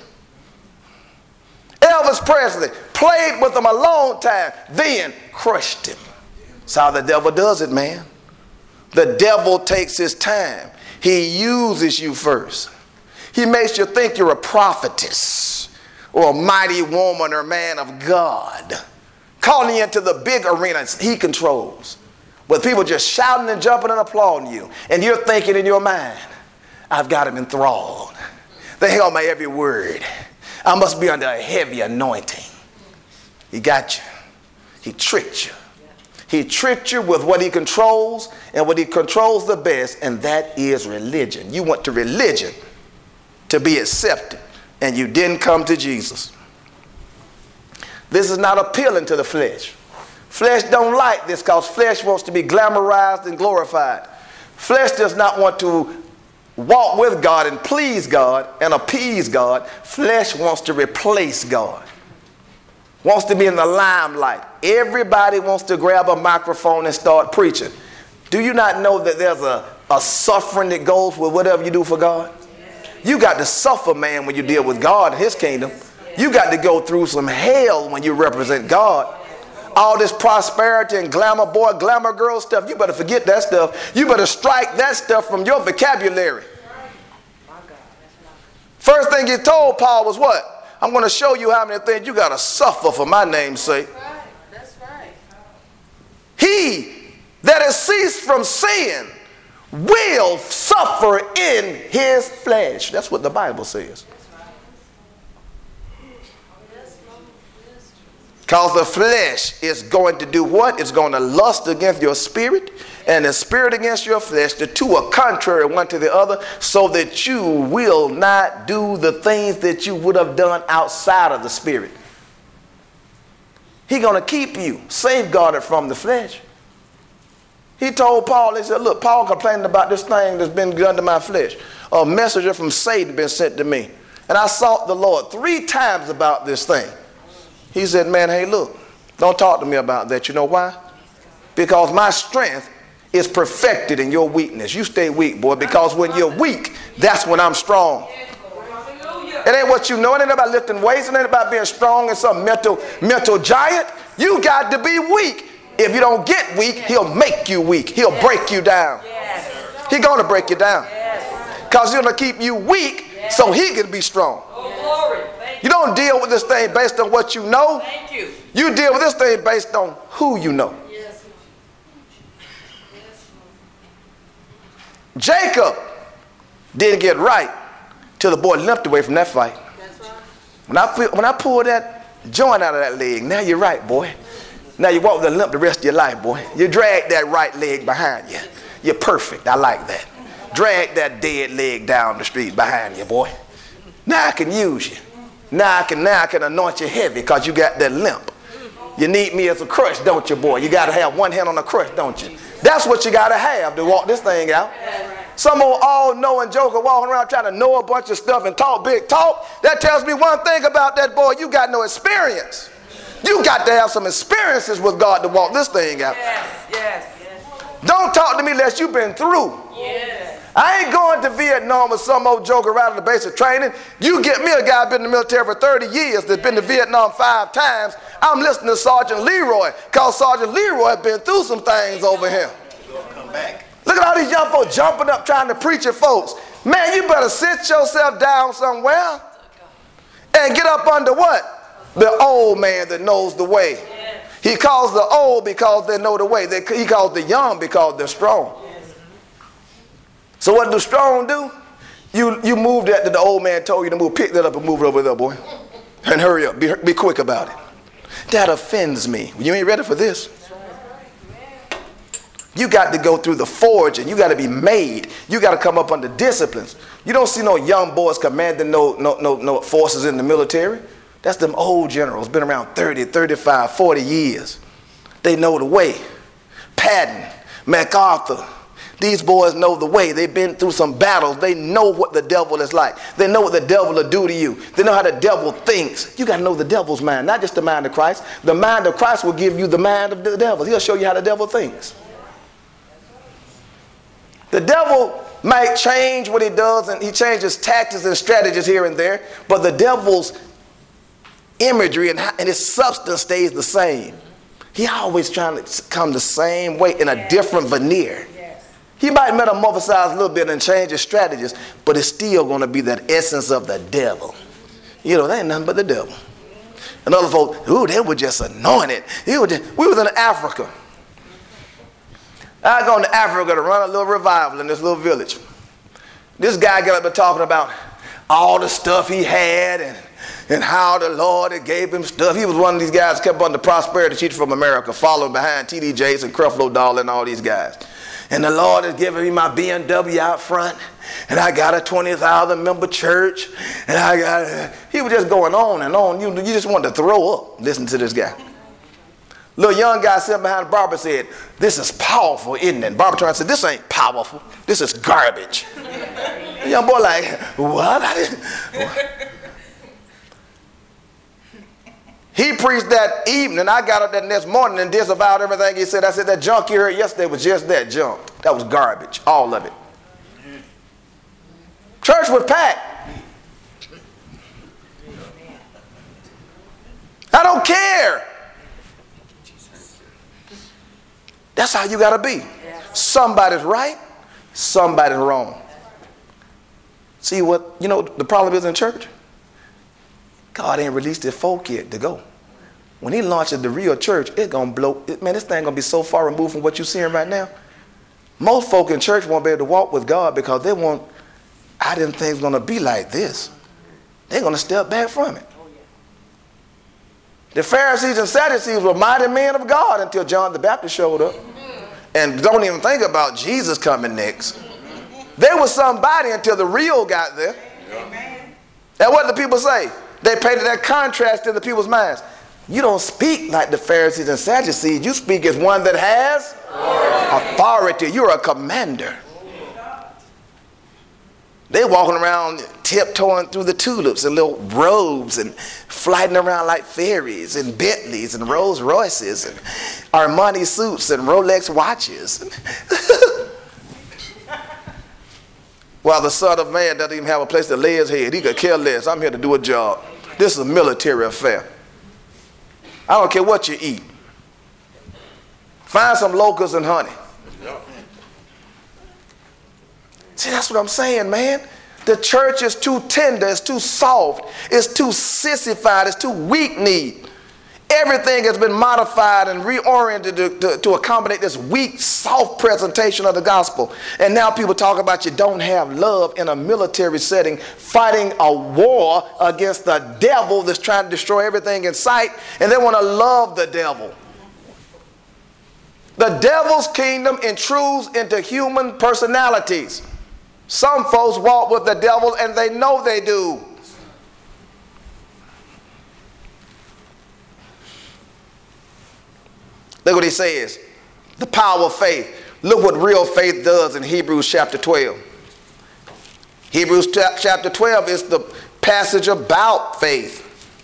Elvis Presley played with him a long time, then crushed him. That's how the devil does it, man. The devil takes his time. He uses you first. He makes you think you're a prophetess or a mighty woman or man of God, calling you into the big arenas he controls, with people just shouting and jumping and applauding you. And you're thinking in your mind, I've got him enthralled. They held my every word. I must be under a heavy anointing. He got you. He tricked you. He tricked you with what he controls and what he controls the best, and that is religion. You went to religion to be accepted, and you didn't come to Jesus. This is not appealing to the flesh. Flesh don't like this because flesh wants to be glamorized and glorified. Flesh does not want to walk with God and please God and appease God. Flesh wants to replace God. Wants to be in the limelight. Everybody wants to grab a microphone and start preaching. Do you not know that there's a, a suffering that goes with whatever you do for God? You got to suffer, man, when you deal with God and his kingdom. You got to go through some hell when you represent God. All this prosperity and glamour boy, glamour girl stuff, you better forget that stuff. You better strike that stuff from your vocabulary. First thing he told Paul was what? I'm going to show you how many things you got to suffer for my name's sake. That's right. He that has ceased from sin will suffer in his flesh. That's what the Bible says. Because the flesh is going to do what? It's going to lust against your spirit, and the spirit against your flesh. The two are contrary one to the other, so that you will not do the things that you would have done outside of the spirit. He's going to keep you safeguarded from the flesh. He told Paul, he said, look, Paul complaining about this thing that's been done to my flesh. A messenger from Satan been sent to me. And I sought the Lord three times about this thing. He said, man, hey, look, don't talk to me about that. You know why? Because my strength is perfected in your weakness. You stay weak, boy, because when you're weak, that's when I'm strong. It ain't what you know. It ain't about lifting weights. It ain't about being strong and some mental, mental giant. You got to be weak. If you don't get weak, he'll make you weak. He'll break you down. He's going to break you down. Because he's going to keep you weak so he can be strong. You don't deal with this thing based on what you know. You deal with this thing based on who you know. Jacob didn't get right till the boy limped away from that fight. When I, when I pulled that joint out of that leg, now you're right, boy. Now you walk with a limp the rest of your life, boy. You drag that right leg behind you. You're perfect. I like that. Drag that dead leg down the street behind you, boy. Now I can use you. Now I can, now I can anoint you heavy because you got that limp. You need me as a crutch, don't you, boy? You got to have one hand on a crutch, don't you? That's what you got to have to walk this thing out. Some old all-knowing joker walking around trying to know a bunch of stuff and talk big talk. That tells me one thing about that boy. You got no experience. You got to have some experiences with God to walk this thing out. Yes, yes, yes. Don't talk to me unless you've been through. Yes. I ain't going to Vietnam with some old joker out of the basic training. You get me a guy been in the military for thirty years that's been to Vietnam five times. I'm listening to Sergeant Leroy because Sergeant Leroy has been through some things over here. Come back. Look at all these young folks jumping up trying to preach at folks. Man, you better sit yourself down somewhere and get up under what? The old man that knows the way. He calls the old because they know the way. They, he calls the young because they're strong. So what do strong do? You, you move that that the old man told you to move. Pick that up and move it over there, boy. And hurry up. Be, be quick about it. That offends me. You ain't ready for this. You got to go through the forging. You got to be made. You got to come up under disciplines. You don't see no young boys commanding no, no, no, no forces in the military. That's them old generals, been around thirty, thirty-five, forty years. They know the way. Patton, MacArthur, these boys know the way. They've been through some battles. They know what the devil is like. They know what the devil will do to you. They know how the devil thinks. You got to know the devil's mind, not just the mind of Christ. The mind of Christ will give you the mind of the devil. He'll show you how the devil thinks. The devil might change what he does, and he changes tactics and strategies here and there, but the devil's imagery and, and his substance stays the same. He always trying to come the same way in a different veneer. He might metamorphosize a little bit and change his strategies, but it's still going to be that essence of the devil. You know, that ain't nothing but the devil. And other folks, ooh, they were just anointed. They were just, we was in Africa. I go to Africa to run a little revival in this little village. This guy got up and talking about all the stuff he had and, and how the Lord had gave him stuff. He was one of these guys kept on the prosperity teacher from America, following behind T D Jakes and Creflo Dollar and all these guys. And the Lord has given me my B M W out front, and I got a twenty thousand member church, and I got a, he was just going on and on. You, you just wanted to throw up listening to this guy. Little young guy sitting behind the barber said, "This is powerful, isn't it?" Barber turned and said, "This ain't powerful. This is garbage." The young boy like, "What?" I didn't, what? He preached that evening. I got up that next morning and disavowed everything he said. I said, that junk you heard yesterday was just that junk. That was garbage, all of it. Church was packed. I don't care. That's how you got to be. Somebody's right, somebody's wrong. See what, you know, the problem is in church? God ain't released his folk yet to go. When he launches the real church, it's going to blow. It, man, this thing going to be so far removed from what you're seeing right now. Most folk in church won't be able to walk with God because they won't, I didn't think it was going to be like this. They're going to step back from it. The Pharisees and Sadducees were mighty men of God until John the Baptist showed up. And don't even think about Jesus coming next. They were somebody until the real got there. And what did the people say? They painted that contrast in the people's minds. You don't speak like the Pharisees and Sadducees. You speak as one that has authority. You're a commander. They're walking around tiptoeing through the tulips in little robes and flying around like fairies and Bentleys and Rolls Royces and Armani suits and Rolex watches. While the Son of Man doesn't even have a place to lay his head. He could care less. I'm here to do a job. This is a military affair. I don't care what you eat. Find some locusts and honey. See, that's what I'm saying, man. The church is too tender, it's too soft, it's too sissified, it's too weak-kneed. Everything has been modified and reoriented to, to, to accommodate this weak, soft presentation of the gospel. And now people talk about you don't have love in a military setting, fighting a war against the devil that's trying to destroy everything in sight, and they want to love the devil. The devil's kingdom intrudes into human personalities. Some folks walk with the devil and they know they do. Look what he says. The power of faith. Look what real faith does in Hebrews chapter twelve. Hebrews chapter twelve is the passage about faith.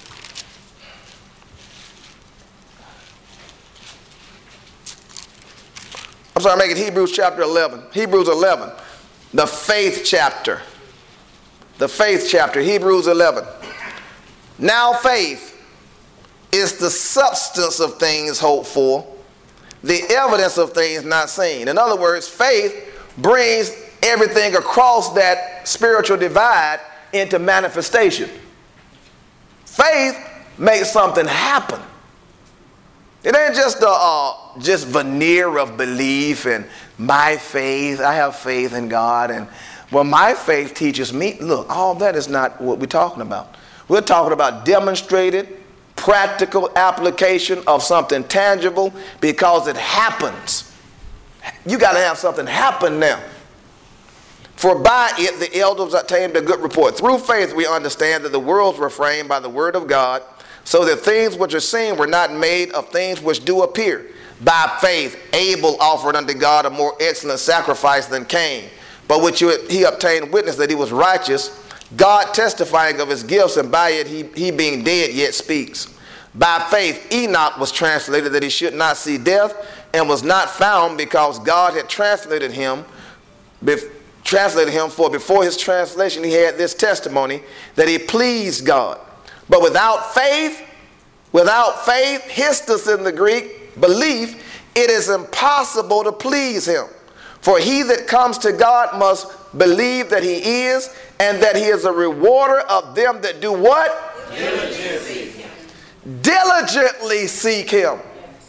I'm sorry, make it Hebrews chapter eleven. Hebrews eleven. The faith chapter. The faith chapter, Hebrews eleven. Now faith is the substance of things hoped for, the evidence of things not seen. In other words, faith brings everything across that spiritual divide into manifestation. Faith makes something happen. It ain't just a uh, just veneer of belief and my faith. I have faith in God, and well, my faith teaches me. Look, all that is not what we're talking about. We're talking about demonstrated, practical application of something tangible because it happens. You got to have something happen now. For by it the elders obtained a good report. Through faith we understand that the worlds were framed by the word of God, so that things which are seen were not made of things which do appear. By faith Abel offered unto God a more excellent sacrifice than Cain, but which he obtained witness that he was righteous, God testifying of his gifts, and by it he, he being dead yet speaks. By faith Enoch was translated that he should not see death, and was not found because God had translated him, bef- translated him, for before his translation he had this testimony, that he pleased God. But without faith, without faith, histus in the Greek, belief, it is impossible to please him. For he that comes to God must believe that he is, and that he is a rewarder of them that do what? Diligently seek him. Diligently seek him.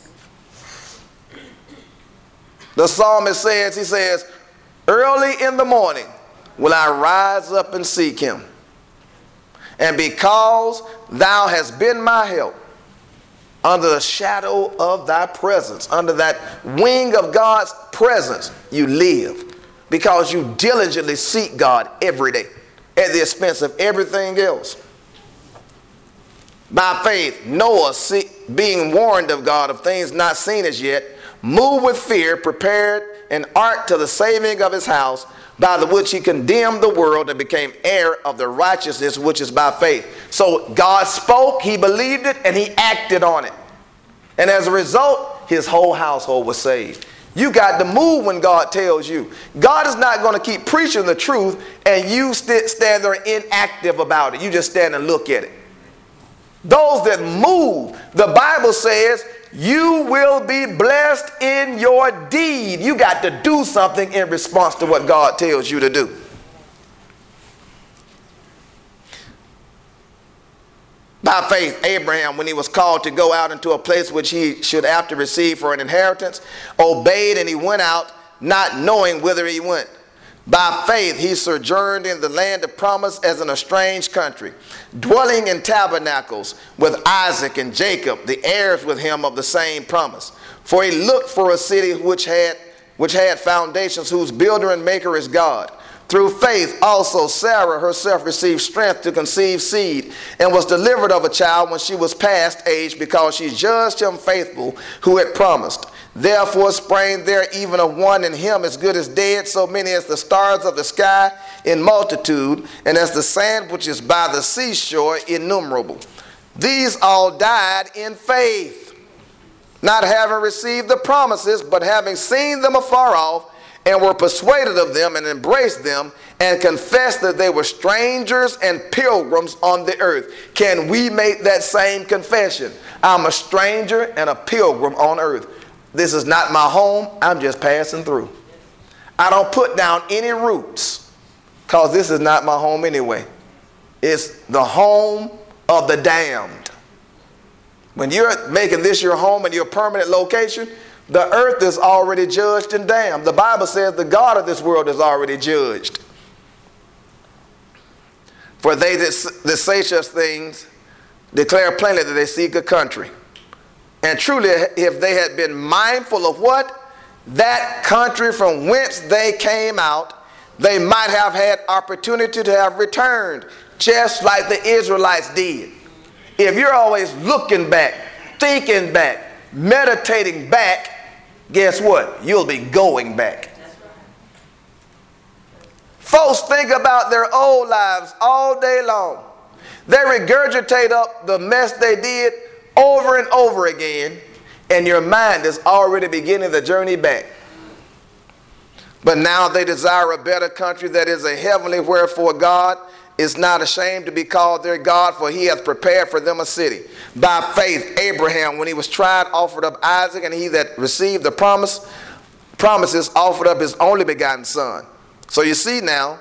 The psalmist says, he says, early in the morning will I rise up and seek him. And because thou hast been my help, under the shadow of thy presence, under that wing of God's presence, you live. Because you diligently seek God every day at the expense of everything else. By faith, Noah, being warned of God of things not seen as yet, moved with fear, prepared an ark to the saving of his house, by the which he condemned the world and became heir of the righteousness which is by faith. So God spoke, he believed it, and he acted on it. And as a result, his whole household was saved. You got to move when God tells you. God is not going to keep preaching the truth and you st- stand there inactive about it. You just stand and look at it. Those that move, the Bible says, you will be blessed in your deed. You got to do something in response to what God tells you to do. By faith, Abraham, when he was called to go out into a place which he should after receive for an inheritance, obeyed, and he went out, not knowing whither he went. By faith, he sojourned in the land of promise as in a strange country, dwelling in tabernacles with Isaac and Jacob, the heirs with him of the same promise. For he looked for a city which had, which had foundations, whose builder and maker is God. Through faith also Sarah herself received strength to conceive seed, and was delivered of a child when she was past age, because she judged him faithful who had promised. Therefore sprang there even of one in him as good as dead, so many as the stars of the sky in multitude, and as the sand which is by the seashore innumerable. These all died in faith, not having received the promises, but having seen them afar off, and were persuaded of them, and embraced them, and confessed that they were strangers and pilgrims on the earth. Can we make that same confession? I'm a stranger and a pilgrim on earth. This is not my home. I'm just passing through. I don't put down any roots, because this is not my home anyway. It's the home of the damned. When you're making this your home and your permanent location, the earth is already judged and damned. The Bible says the God of this world is already judged. For they that, that say such things declare plainly that they seek a country. And truly, if they had been mindful of what? That country from whence they came out, they might have had opportunity to have returned, just like the Israelites did. If you're always looking back, thinking back, meditating back, guess what? You'll be going back. Folks think about their old lives all day long. They regurgitate up the mess they did over and over again, and your mind is already beginning the journey back. But now they desire a better country that is a heavenly, wherefore God is not ashamed to be called their God, for he hath prepared for them a city. By faith, Abraham, when he was tried, offered up Isaac, and he that received the promise, promises offered up his only begotten son. So you see now,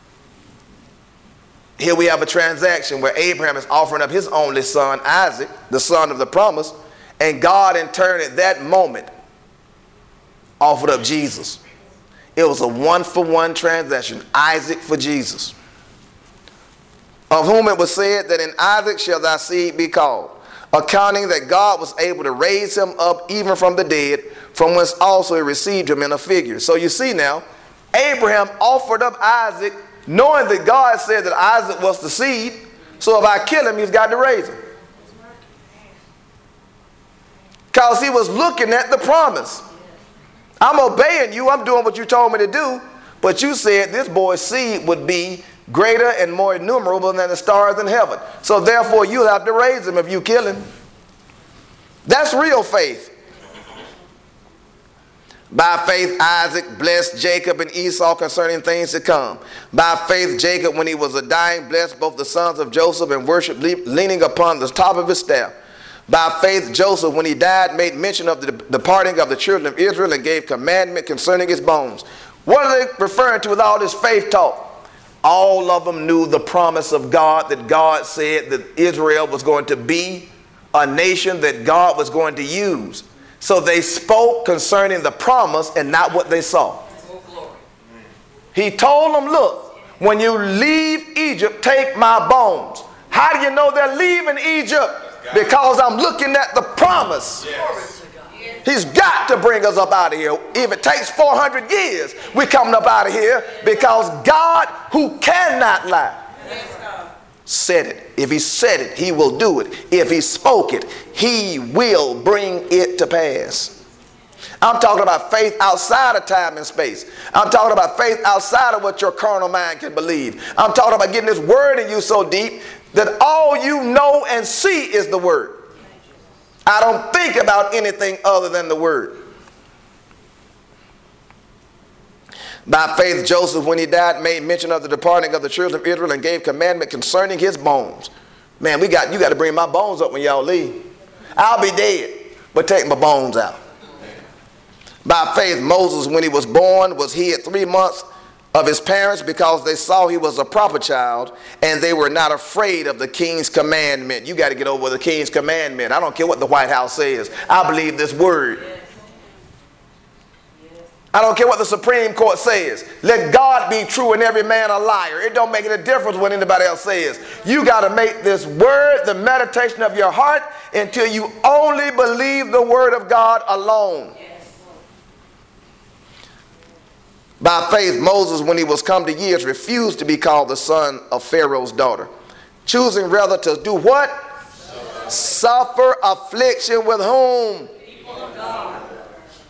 here we have a transaction where Abraham is offering up his only son, Isaac, the son of the promise, and God in turn at that moment offered up Jesus. It was a one-for-one transaction, Isaac for Jesus. Of whom it was said that in Isaac shall thy seed be called, accounting that God was able to raise him up even from the dead, from whence also he received him in a figure. So you see now, Abraham offered up Isaac, knowing that God said that Isaac was the seed, so if I kill him, he's got to raise him. Because he was looking at the promise. I'm obeying you, I'm doing what you told me to do, but you said this boy's seed would be greater and more innumerable than the stars in heaven. So therefore you'll have to raise him if you kill him. That's real faith. By faith Isaac blessed Jacob and Esau concerning things to come. By faith Jacob, when he was a dying, blessed both the sons of Joseph and worshiped leaning upon the top of his staff. By faith Joseph, when he died, made mention of the departing of the children of Israel and gave commandment concerning his bones. What are they referring to with all this faith talk? All of them knew the promise of God, that God said that Israel was going to be a nation that God was going to use. So they spoke concerning the promise and not what they saw. He told them, look, when you leave Egypt, take my bones. How do you know they're leaving Egypt? Because I'm looking at the promise. He's got to bring us up out of here. If it takes four hundred years, we're coming up out of here, because God, who cannot lie, said it. If he said it, he will do it. If he spoke it, he will bring it to pass. I'm talking about faith outside of time and space. I'm talking about faith outside of what your carnal mind can believe. I'm talking about getting this word in you so deep that all you know and see is the word. I don't think about anything other than the word. By faith Joseph, when he died, made mention of the departing of the children of Israel and gave commandment concerning his bones. Man, we got you got to bring my bones up when y'all leave. I'll be dead, but take my bones out. By faith Moses, when he was born, was hid three months of his parents, because they saw he was a proper child, and they were not afraid of the king's commandment. You got to get over the king's commandment. I don't care what the White House says. I believe this word. I don't care what the Supreme Court says. Let God be true and every man a liar. It don't make any difference what anybody else says. You got to make this word the meditation of your heart until you only believe the word of God alone. By faith, Moses, when he was come to years, refused to be called the son of Pharaoh's daughter, choosing rather to do what? Suffer, Suffer affliction with whom?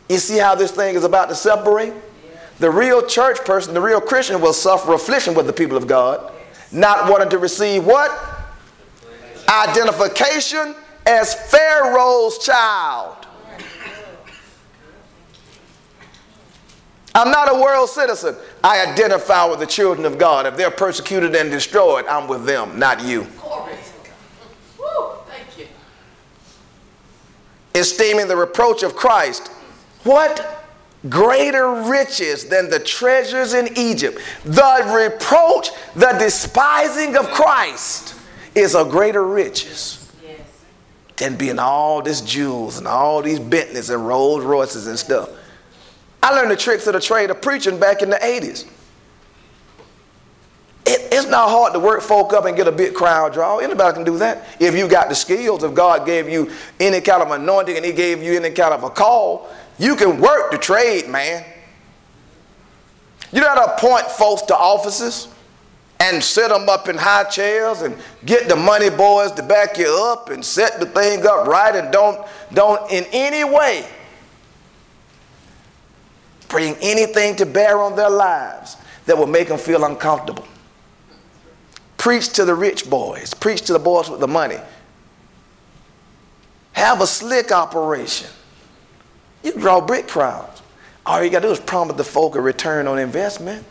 You see how this thing is about to separate? The real church person, the real Christian will suffer affliction with the people of God, not wanting to receive what? Identification as Pharaoh's child. I'm not a world citizen. I identify with the children of God. If they're persecuted and destroyed, I'm with them, not you. Woo, thank you. Esteeming the reproach of Christ. What greater riches than the treasures in Egypt? The reproach, the despising of Christ is a greater riches Yes. than being all these jewels and all these Bentleys and Rolls Royces and stuff. I learned the tricks of the trade of preaching back in the eighties. It, it's not hard to work folk up and get a big crowd draw. Anybody can do that. If you got the skills, if God gave you any kind of anointing and he gave you any kind of a call, you can work the trade, man. You know how to appoint folks to offices and set them up in high chairs and get the money boys to back you up and set the thing up right, and don't, don't in any way bring anything to bear on their lives that will make them feel uncomfortable. Preach to the rich boys. Preach to the boys with the money. Have a slick operation. You can draw big crowds. All you got to do is promise the folk a return on investment.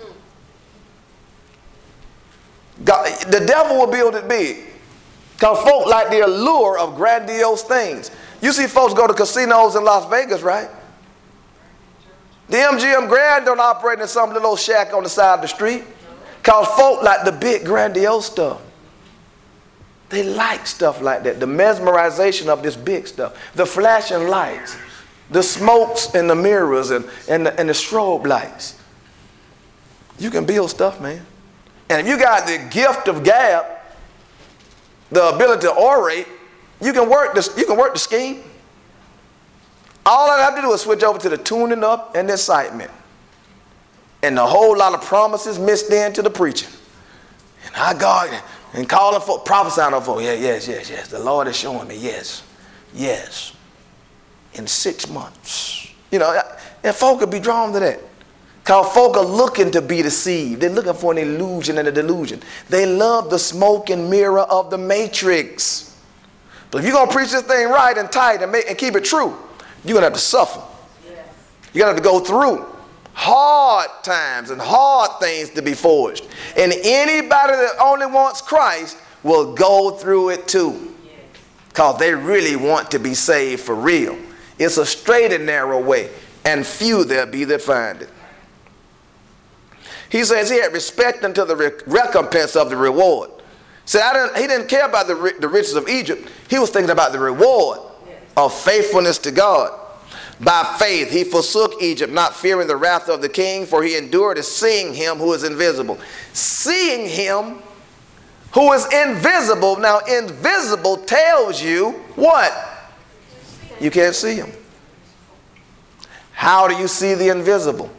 God, the devil will build it big. Because folk like the allure of grandiose things. You see folks go to casinos in Las Vegas, right? The M G M Grand don't operate in some little shack on the side of the street. Because folk like the big grandiose stuff. They like stuff like that. The mesmerization of this big stuff. The flashing lights. The smokes and the mirrors and, and, the, and the strobe lights. You can build stuff, man. And if you got the gift of gab, the ability to orate, you can work the, you can work the scheme. All I have to do is switch over to the tuning up and the excitement. And a whole lot of promises mixed into the preaching. And I God, and calling for, prophesying over, for, yeah, yes, yes, yes. The Lord is showing me, yes, yes. In six months. You know, and folk could be drawn to that. Because folk are looking to be deceived. They're looking for an illusion and a delusion. They love the smoke and mirror of the matrix. But if you're going to preach this thing right and tight and, make, and keep it true, you're going to have to suffer. Yes. You're going to have to go through hard times and hard things to be forged. And anybody that only wants Christ will go through it too. Because they really want to be saved for real. It's a straight and narrow way, and few there be that find it. He says he had respect unto the re- recompense of the reward. See, I didn't, he didn't care about the, ri- the riches of Egypt. He was thinking about the reward of faithfulness to God. By faith he forsook Egypt, not fearing the wrath of the king, for he endured as seeing him who is invisible. Seeing him who is invisible. Now, invisible tells you what? You can't see him. How do you see the invisible?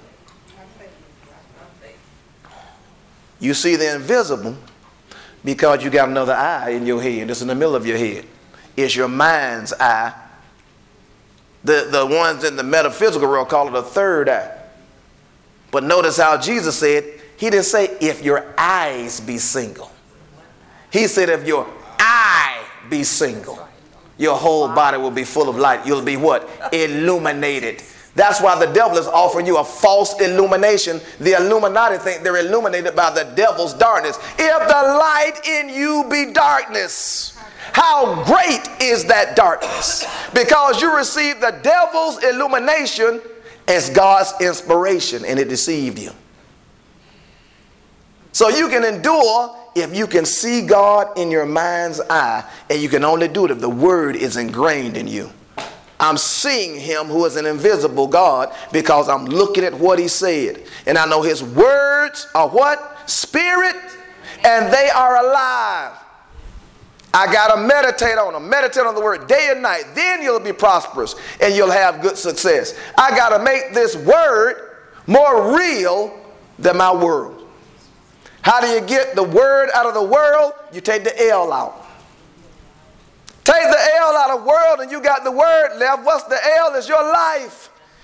You see the invisible because you got another eye in your head. It's in the middle of your head. It's your mind's eye. The, the ones in the metaphysical world call it a third eye. But notice how Jesus said, he didn't say if your eyes be single. He said if your eye be single, your whole body will be full of light. You'll be what? Illuminated. That's why the devil is offering you a false illumination. The Illuminati think they're illuminated by the devil's darkness. If the light in you be darkness, how great is that darkness? Because you received the devil's illumination as God's inspiration, and it deceived you. So you can endure if you can see God in your mind's eye, and you can only do it if the word is ingrained in you. I'm seeing him who is an invisible God because I'm looking at what he said. And I know his words are what? Spirit, and they are alive. I got to meditate on them. Meditate on the word day and night. Then you'll be prosperous and you'll have good success. I got to make this word more real than my world. How do you get the word out of the world? You take the L out. Take the L out of world and you got the word left. What's the L? Is your life.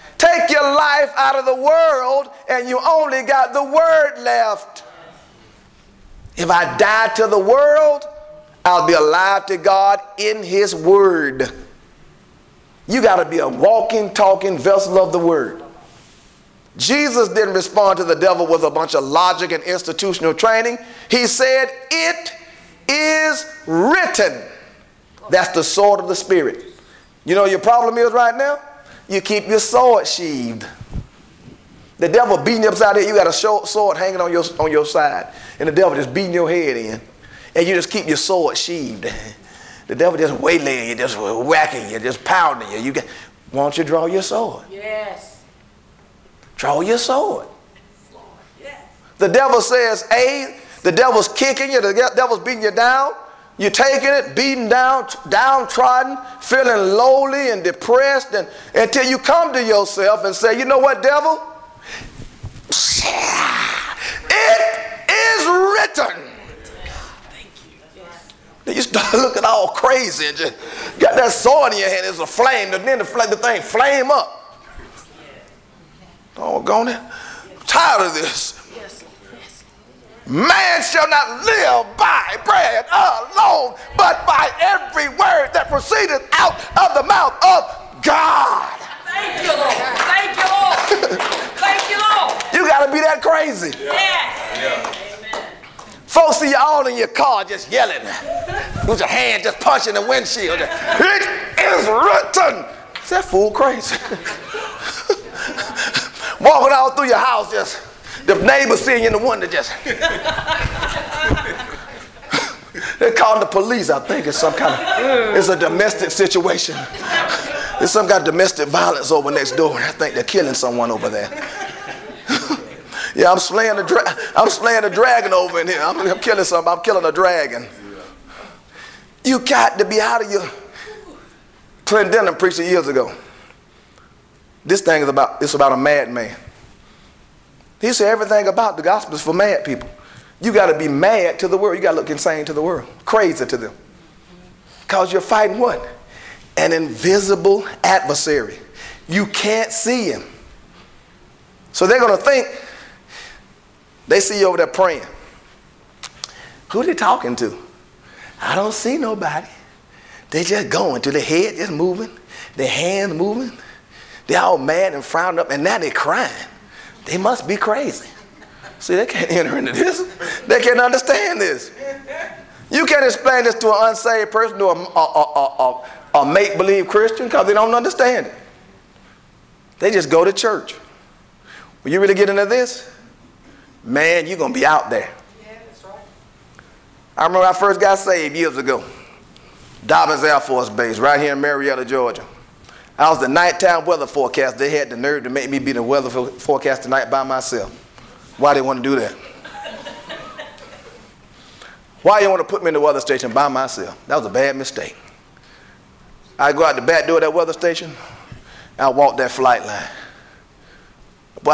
your life out of the world and you only got the word left. If I die to the world, I'll be alive to God in his word. You got to be a walking, talking vessel of the word. Jesus didn't respond to the devil with a bunch of logic and institutional training. He said, it is written. That's the sword of the Spirit. You know your problem is right now? You keep your sword sheathed. The devil beating you upside the head. You got a sword hanging on your, on your side. And the devil just beating your head in. And you just keep your sword sheathed. The devil just waylaying you, just whacking you, just pounding you. You get, why don't you draw your sword? Yes. Draw your sword. Yes. The devil says A, the devil's kicking you, the devil's beating you down. You're taking it, beaten down, downtrodden, feeling lowly and depressed, and until you come to yourself and say, you know what, devil? It is written. Thank you. Yes. Then you start looking all crazy and just got that sword in your hand. It's a flame, and then the, flame, the thing flame up. Doggone it. I'm tired of this. Yes. Yes. Man shall not live by bread alone, but by every word that proceedeth out of the mouth of God. Thank you, Lord. Thank you, Lord. Thank you, Lord. You got to be that crazy. Yes. Yeah. Folks see you all in your car just yelling with your hand just punching the windshield. It is written. Is that fool crazy? Walking all through your house, just the neighbors seeing you in the window, just they're calling the police. I think it's some kind of it's a domestic situation. There's some kind of domestic violence over next door, and I think they're killing someone over there. Yeah, I'm slaying the dra- I'm slaying a dragon over in here. I'm, I'm killing something. I'm killing a dragon. You got to be out of your. Clint Denham preached it years ago. This thing is about, it's about a madman. He said everything about the gospel is for mad people. You got to be mad to the world. You got to look insane to the world, crazy to them. Because you're fighting what? An invisible adversary. You can't see him. So they're going to think, they see you over there praying. Who are they talking to? I don't see nobody. They just going to their head just moving, their hands moving. They're all mad and frowned up, and now they're crying. They must be crazy. See, they can't enter into this. They can't understand this. You can't explain this to an unsaved person, to a, a, a, a, a make-believe Christian, because they don't understand it. They just go to church. When you really get into this, man, you're going to be out there. Yeah, that's right. I remember when I first got saved years ago. Dobbins Air Force Base, right here in Marietta, Georgia. I was the nighttime weather forecast. They had the nerve to make me be the weather forecast tonight by myself. Why they want to do that? Why you want to put me in the weather station by myself? That was a bad mistake. I go out the back door of that weather station, I walk that flight line.